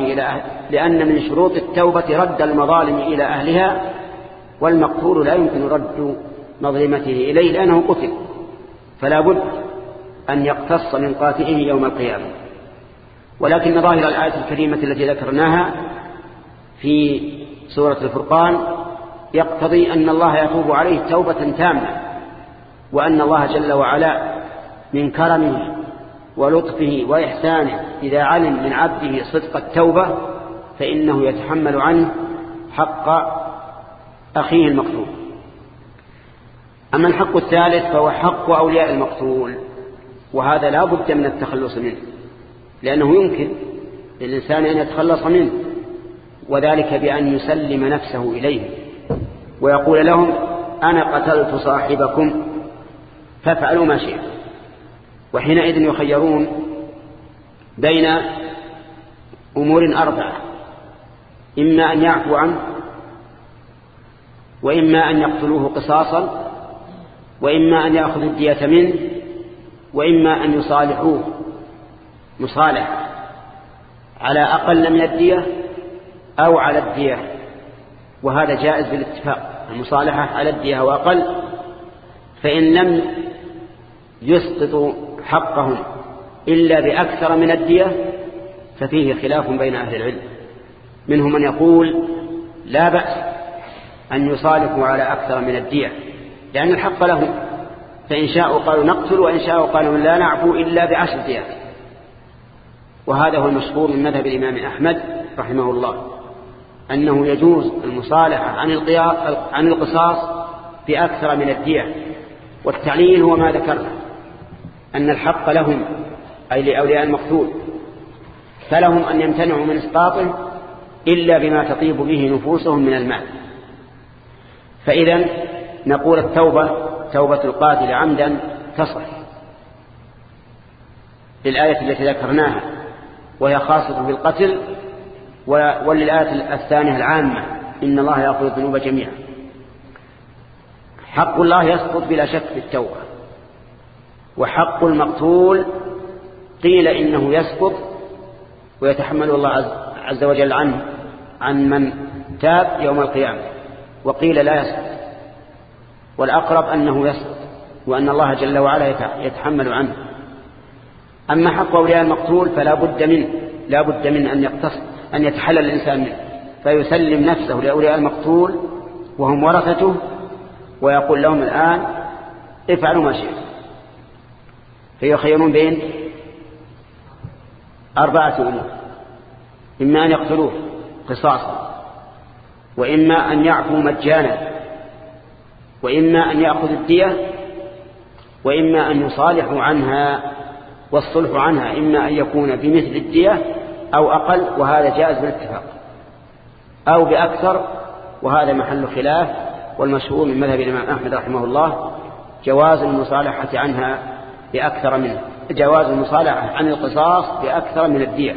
إلى أهلها، والمقتول لا يمكن رد مظلمته إليه لأنه قتل، فلا بد أن يقتص من قاتله يوم القيامة. ولكن ظاهر الآية الكريمة التي ذكرناها في سورة الفرقان يقتضي أن الله يتوب عليه توبة تامة، وأن الله جل وعلا من كرمه ولطفه وإحسانه إذا علم من عبده صدق التوبة فإنه يتحمل عنه حق أخيه المقتول. أما الحق الثالث فهو حق أولياء المقتول، وهذا لا بد من التخلص منه، لأنه يمكن للإنسان أن يتخلص منه، وذلك بأن يسلم نفسه إليه ويقول لهم: أنا قتلت صاحبكم فافعلوا ما شئتم. وحينئذ يخيرون بين أمور 4: إما أن يعفو عنه، وإما أن يقتلوه قصاصا، وإما أن يأخذ الدية منه، وإما أن يصالحوه مصالح على أقل من الدية أو على الدية، وهذا جائز بالاتفاق. المصالحة على الدية وأقل، فإن لم يسقطوا حقهم إلا بأكثر من الدية ففيه خلاف بين أهل العلم. منهم من يقول لا بأس أن يصالحوا على أكثر من الدية لأن الحق لهم، فإن شاءوا قالوا نقتل وإن شاءوا قالوا لا نعفو إلا ب10 ديات. وهذا هو المشهور من مذهب الإمام أحمد رحمه الله، أنه يجوز المصالحة عن القصاص بأكثر من الدية. والتعليل هو ما ذكرنا، أن الحق لهم أي لأولياء المقتول، فلهم أن يمتنعوا من إسقاطه إلا بما تطيب به نفوسهم من المال. فإذا نقول توبة القاتل عمدا تصح للآية التي ذكرناها وهي خاصة بالقتل، وللآية الثانية العامة إن الله يأخذ الذنوب جميعا. حق الله يسقط بلا شك في التوبة، وحق المقتول قيل إنه يسقط ويتحمل الله عز وجل عنه عن من تاب يوم القيامة، وقيل لا يسقط، والأقرب أنه يسقط وأن الله جل وعلا يتحمل عنه. أما حق أولياء المقتول فلا بد من أن يتحلل الإنسان منه، فيسلم نفسه لأولياء المقتول وهم ورثته ويقول لهم الآن افعلوا ما شئتم، فيخيرون بين 4 أمور: إما أن يقتلوه قصاصا، وإما أن يعفوا مجانا، وإما أن يأخذوا الدية، وإما أن يصالحوا عنها. والصلح عنها إما أن يكون بمثل الدية أو أقل، وهذا جائز بالاتفاق، أو بأكثر، وهذا محل خلاف. والمشهور من مذهب الإمام أحمد رحمه الله جواز المصالحة عنها بأكثر منه، جواز المصالحة عن القصاص بأكثر من الدية.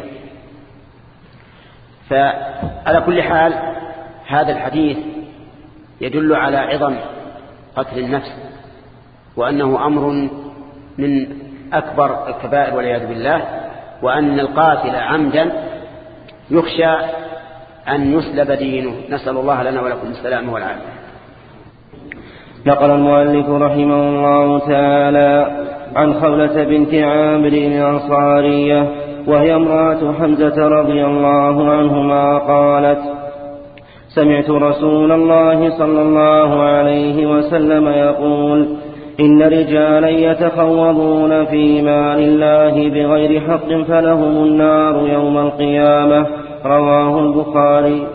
فعلى كل حال هذا الحديث يدل على عظم قتل النفس، وأنه أمر من أكبر الكبائر والعياذ بالله، وأن القاتل عمدا يخشى أن يسلب دينه. نسأل الله لنا ولكم السلام والعافية. نقل المؤلف رحمه الله تعالى عن خولة بنت عامر الأنصارية وهي امرأة حمزة رضي الله عنهما قالت: سمعت رسول الله صلى الله عليه وسلم يقول: إن رجالا يتخوضون في مال الله بغير حق فلهم النار يوم القيامة. رواه البخاري.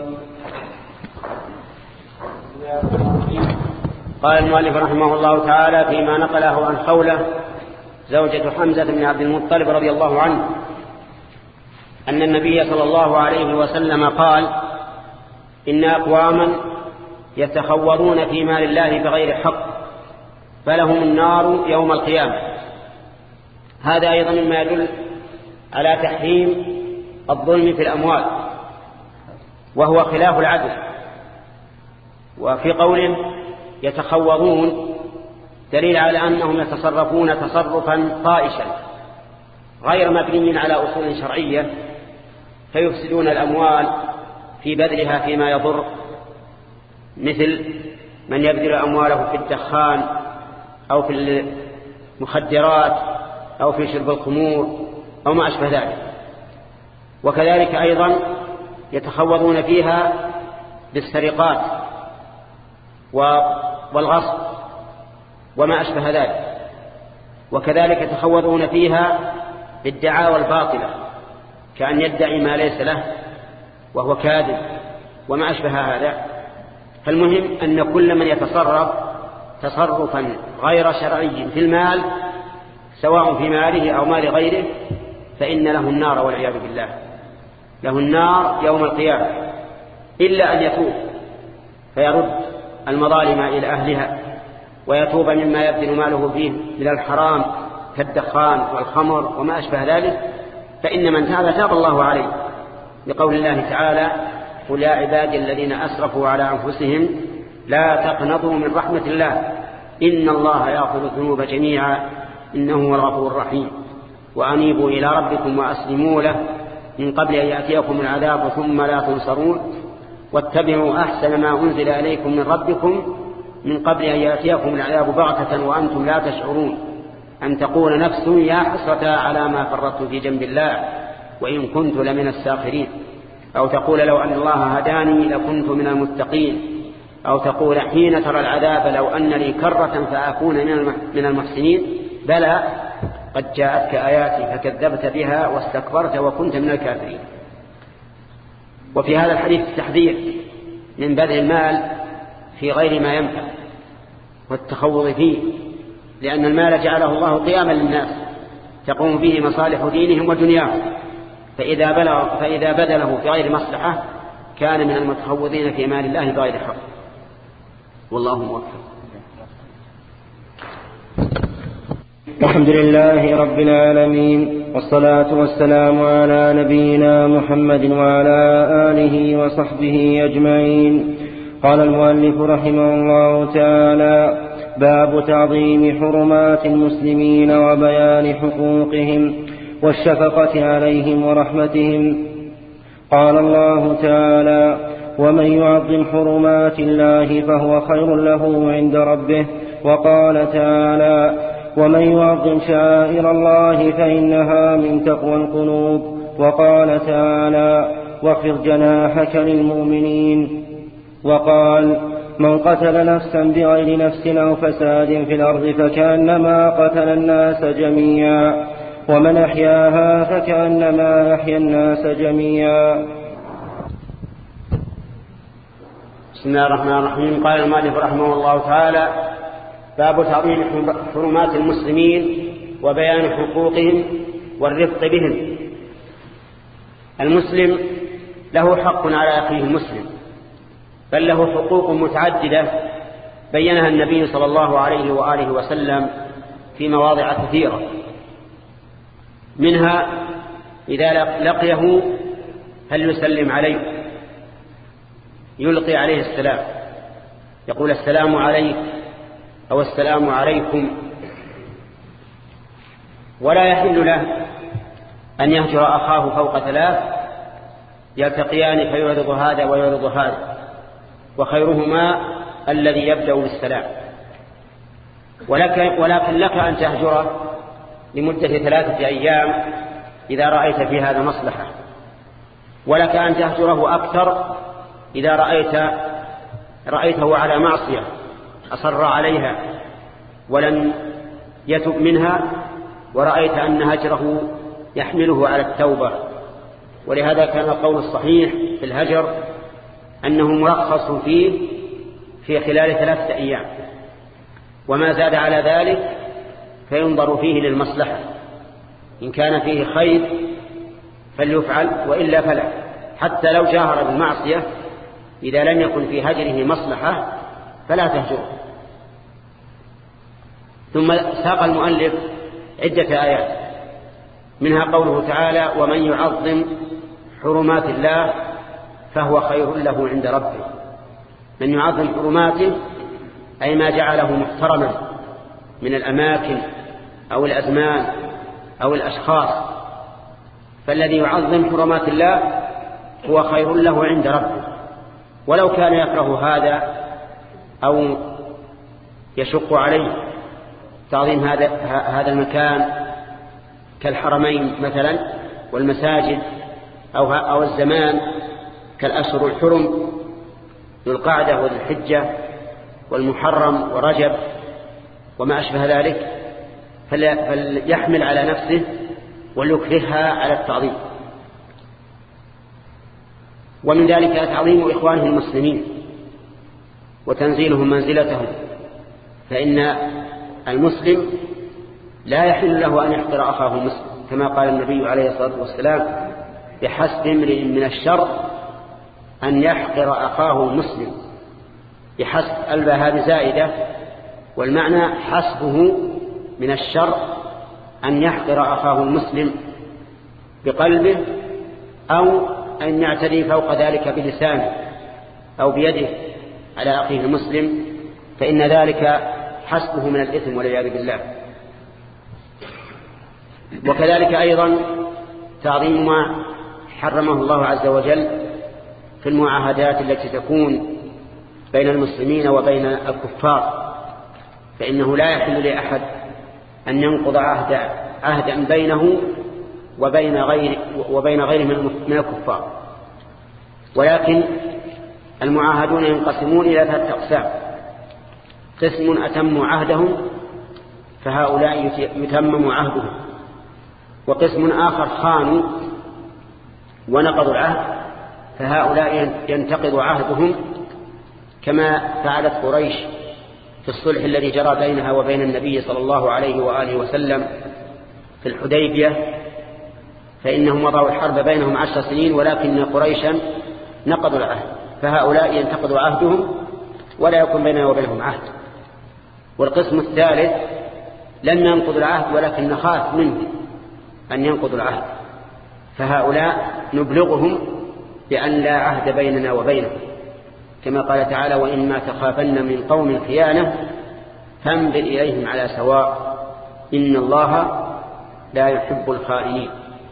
قال المؤلف رحمه الله تعالى فيما نقله عن خولة زوجة حمزة بن عبد المطلب رضي الله عنه أن النبي صلى الله عليه وسلم قال: إن أقواما يتخوضون في مال الله بغير حق فلهم النار يوم القيامة. هذا أيضا مما يدل على تحريم الظلم في الأموال، وهو خلاف العدل. وفي قول يتخوضون دليل على أنهم يتصرفون تصرفا طائشا غير مبني على أصول شرعية، فيفسدون الأموال في بذلها فيما يضر، مثل من يبذل أمواله في الدخان أو في المخدرات أو في شرب الخمور أو ما أشبه ذلك. وكذلك أيضا يتخوضون فيها بالسرقات والغصب وما أشبه ذلك. وكذلك يتخوضون فيها بالدعاوى الباطلة، كأن يدعي ما ليس له وهو كاذب وما أشبه هذا. فالمهم أن كل من يتصرف تصرفا غير شرعي في المال، سواء في ماله أو مال غيره، فإن له النار والعياذ بالله، له النار يوم القيامة، إلا أن يتوب فيرد المظالم إلى أهلها ويتوب مما يبذل ماله فيه من الحرام كالدخان والخمر وما أشبه ذلك، فإن من تاب الله عليه، لقول الله تعالى: قل يا عبادي الذين أسرفوا على أنفسهم لا تقنطوا من رحمة الله إن الله يغفر الذنوب جميعا إنه هو الغفور الرحيم وأنيبوا إلى ربكم وأسلموا له من قبل أن يأتيكم العذاب ثم لا تنصرون واتبعوا أحسن ما أنزل إليكم من ربكم من قبل أن يأتيكم العذاب بغتة وأنتم لا تشعرون أن تقول نفس يا حسرة على ما فرطت في جنب الله وإن كنت لمن الساخرين، أو تقول لو أن الله هداني لكنت من المتقين، أو تقول حين ترى العذاب لو أن لي كرة فأكون من المحسنين. بلى قد جاءتك آياتي فكذبت بها واستكبرت وكنت من الكافرين. وفي هذا الحديث التحذير من بذل المال في غير ما ينفع والتخوض فيه، لأن المال جعله الله قياما للناس تقوم به مصالح دينهم ودنياهم، فإذا بذله في غير مصلحة كان من المتخوضين في مال الله بغير حق. والله موفق. الحمد لله رب العالمين، والصلاة والسلام على نبينا محمد وعلى آله وصحبه أجمعين. قال المؤلف رحمه الله تعالى: باب تعظيم حرمات المسلمين وبيان حقوقهم والشفقة عليهم ورحمتهم. قال الله تعالى: ومن يعظم حرمات الله فهو خير له عند ربه. وقال تعالى: ومن يعظم شعائر الله فإنها من تقوى القلوب. وقال تعالى: واخفض جناحك للمؤمنين. وقال: من قتل نفسا بغير نفس أو فساد في الأرض فكأنما قتل الناس جميعا، ومن أحياها فكأنما أحيا الناس جميعا. بسم الله الرحمن الرحيم. قال المؤلف رحمه الله تعالى: باب تعظيم حرمات المسلمين وبيان حقوقهم والرفق بهم. المسلم له حق على أخيه المسلم، بل له حقوق متعددة بينها النبي صلى الله عليه وآله وسلم في مواضع كثيرة. منها إذا لقيه هل يسلم عليه، يلقي عليه السلام، يقول السلام عليك أو السلام عليكم. ولا يحل له أن يهجر أخاه فوق 3 يلتقيان فيعرض هذا ويعرض هذا، وخيرهما الذي يبدأ بالسلام. ولكن لك أن تهجره لمدة 3 أيام إذا رأيت في هذا مصلحة، ولك أن تهجره أكثر إذا رأيته على معصية أصر عليها ولم يتب منها، ورأيت أن هجره يحمله على التوبة. ولهذا كان القول الصحيح في الهجر أنه مرخص فيه في خلال 3 أيام، وما زاد على ذلك فينظر فيه للمصلحة، إن كان فيه خير فليفعل وإلا فلا، حتى لو جاهر بالمعصية إذا لم يكن في هجره مصلحة فلا تهجره. ثم ساق المؤلف عدة آيات، منها قوله تعالى: ومن يعظم حرمات الله فهو خير له عند ربه. من يعظم حرماته أي ما جعله محترما من الأماكن أو الأزمان أو الأشخاص، فالذي يعظم حرمات الله هو خير له عند ربه، ولو كان يكره هذا أو يشق عليه تعظيم هذا المكان كالحرمين مثلا والمساجد أو الزمان كالأشهر الحرم ذو القعدة والحجة والمحرم ورجب وما أشبه ذلك، فليحمل على نفسه وليكرهها على التعظيم. ومن ذلك تعظيم إخوانه المسلمين وتنزيلهم منزلتهم، فإن المسلم لا يحل له أن يحقر أخاه المسلم، كما قال النبي عليه الصلاة والسلام: بحسب امرئ من الشر أن يحقر أخاه المسلم. بحسب الباء هذه زائدة، والمعنى حسبه من الشر أن يحقر أخاه المسلم بقلبه، أو أن يعتدي فوق ذلك بلسانه أو بيده على أخيه المسلم، فإن ذلك حسبه من الإثم والعياذ بالله. وكذلك أيضا تعظيم ما حرمه الله عز وجل في المعاهدات التي تكون بين المسلمين وبين الكفار، فإنه لا يحل لأحد أن ينقض عهدا بينه وبين غيره من الكفار. ولكن المعاهدون ينقسمون إلى 3 أقسام: قسم أتموا عهدهم فهؤلاء يتمم عهدهم، وقسم آخر خانوا ونقضوا العهد فهؤلاء ينتقض عهدهم، كما فعلت قريش في الصلح الذي جرى بينها وبين النبي صلى الله عليه وآله وسلم في الحديبية، فإنهم وضعوا الحرب بينهم 10 سنين، ولكن قريشا نقضوا العهد، فهؤلاء ينتقضوا عهدهم ولا يكون بيننا وبينهم عهد. والقسم الثالث لم ينقضوا العهد ولكن نخاف منهم أن ينقضوا العهد، فهؤلاء نبلغهم بأن لا عهد بيننا وبينهم، كما قال تعالى: وإما تخافن من قوم خيانة فانبذ إليهم على سواء إن الله لا يحب الخائنين.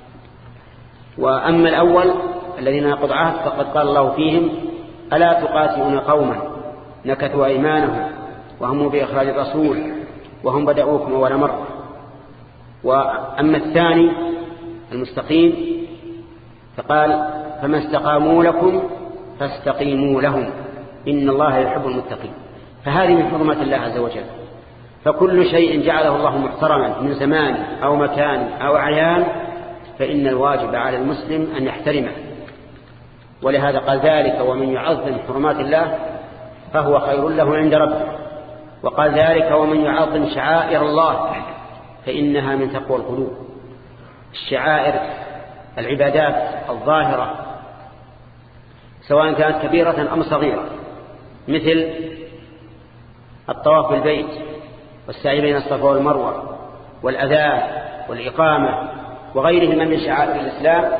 وأما الأول الذين نقضوا عهد فقد قال الله فيهم: ألا تقاتلون قوما نكثوا أيمانهم وهم بإخراج الرسول وهم بدأوكم أول مرة. وأما الثاني المستقيم فقال: فما استقاموا لكم فاستقيموا لهم إن الله يحب المتقين. فهذه من حرمات الله عز وجل، فكل شيء جعله الله محترما من زمان أو مكان أو أعيان فإن الواجب على المسلم أن يحترمه. ولهذا قال ذلك: ومن يعظم حرمات الله فهو خير له عند ربه. وقال ذلك: ومن يعظم شعائر الله فإنها من تقوى القلوب. الشعائر العبادات الظاهرة سواء كانت كبيرة أم صغيرة، مثل الطواف بالبيت والسعي بين الصفا والمروة والأذان والإقامة وغيرها من شعائر الإسلام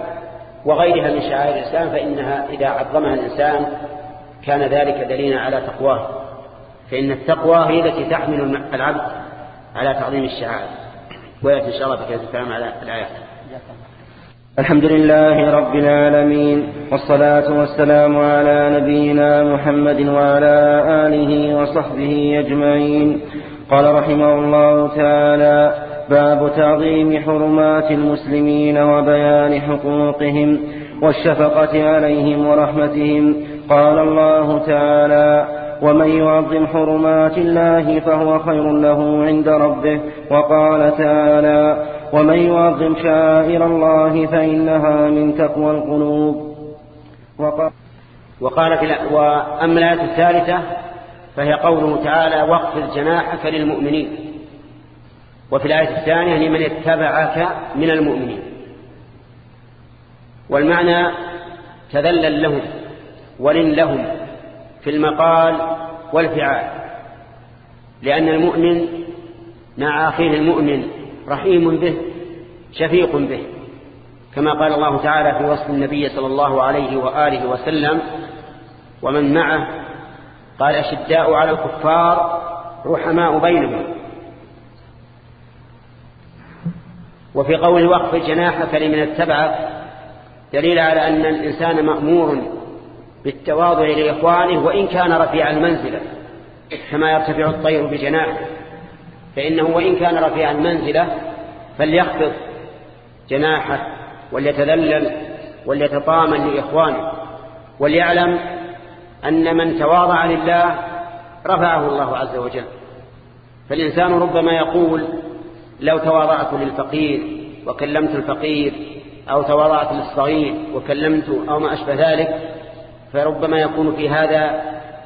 فإنها إذا عظمها الإنسان كان ذلك دليلا على تقواه، فإن التقوى هي التي تحمل العبد على تعظيم الشعائر. ويأتي إن شاء الله بكذا الكلام على الآيات. الحمد لله رب العالمين، والصلاة والسلام على نبينا محمد وعلى آله وصحبه أجمعين. قال رحمه الله تعالى: باب تعظيم حرمات المسلمين وبيان حقوقهم والشفقة عليهم ورحمتهم. قال الله تعالى: ومن يعظم حرمات الله فهو خير له عند ربه. وقال تعالى: ومن يعظم شعائر الله فإنها من تقوى القلوب. وأما الآية الثالثة فهي قوله تعالى: واخفض جناحك للمؤمنين. وفي الآية الثانية: لمن اتبعك من المؤمنين. والمعنى تذلل لهم ولن لهم في المقال والفعال، لأن المؤمن مع أخيه المؤمن رحيم به شفيق به، كما قال الله تعالى في وصف النبي صلى الله عليه وآله وسلم ومن معه، قال: أشداء على الكفار رحماء بينهم. وفي قول واخفض جناحك لمن اتبعك دليل على أن الإنسان مأمور بالتواضع لإخوانه وإن كان رفيع المنزلة، كما يرتفع الطير بجناحه، فإنه وإن كان رفيع المنزلة فليخفض جناحه وليتذلل وليتطامن لإخوانه، وليعلم أن من تواضع لله رفعه الله عز وجل. فالإنسان ربما يقول: لو تواضعت للفقير وكلمت الفقير، أو تواضعت للصغير وكلمت، أو ما أشبه ذلك، فربما يكون في هذا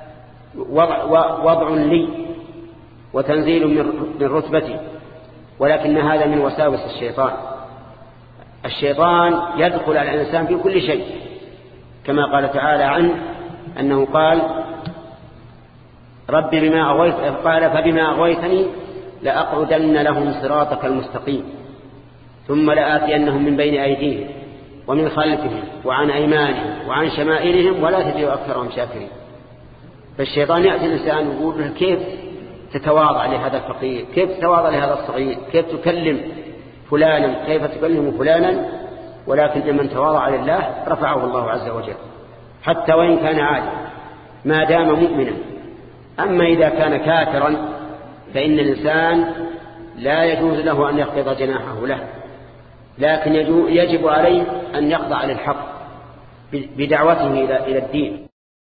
وضع لي وتنزيل من رتبتي، ولكن هذا من وساوس الشيطان. الشيطان يدخل على الإنسان في كل شيء، كما قال تعالى عنه أنه قال: رب بما أغويت، قال: فبما أغويتني لأقعدن لهم صراطك المستقيم ثم لآتينهم من بين أيديهم ومن خلفهم وعن أيمانهم وعن شمائلهم ولا تجد أكثرهم شاكرين. فالشيطان يأتي الإنسان ويقول له: كيف تتواضع لهذا الفقير، كيف تتواضع لهذا الصغير، كيف تكلم فلانا، كيف تكلم فلانا، ولكن من تواضع لله رفعه الله عز وجل. حتى وإن كان عالما ما دام مؤمنا. أما إذا كان كافرا فإن الإنسان لا يجوز له أن يخفض جناحه له، لكن يجب عليه أن يخضع للحق بدعوته إلى الدين.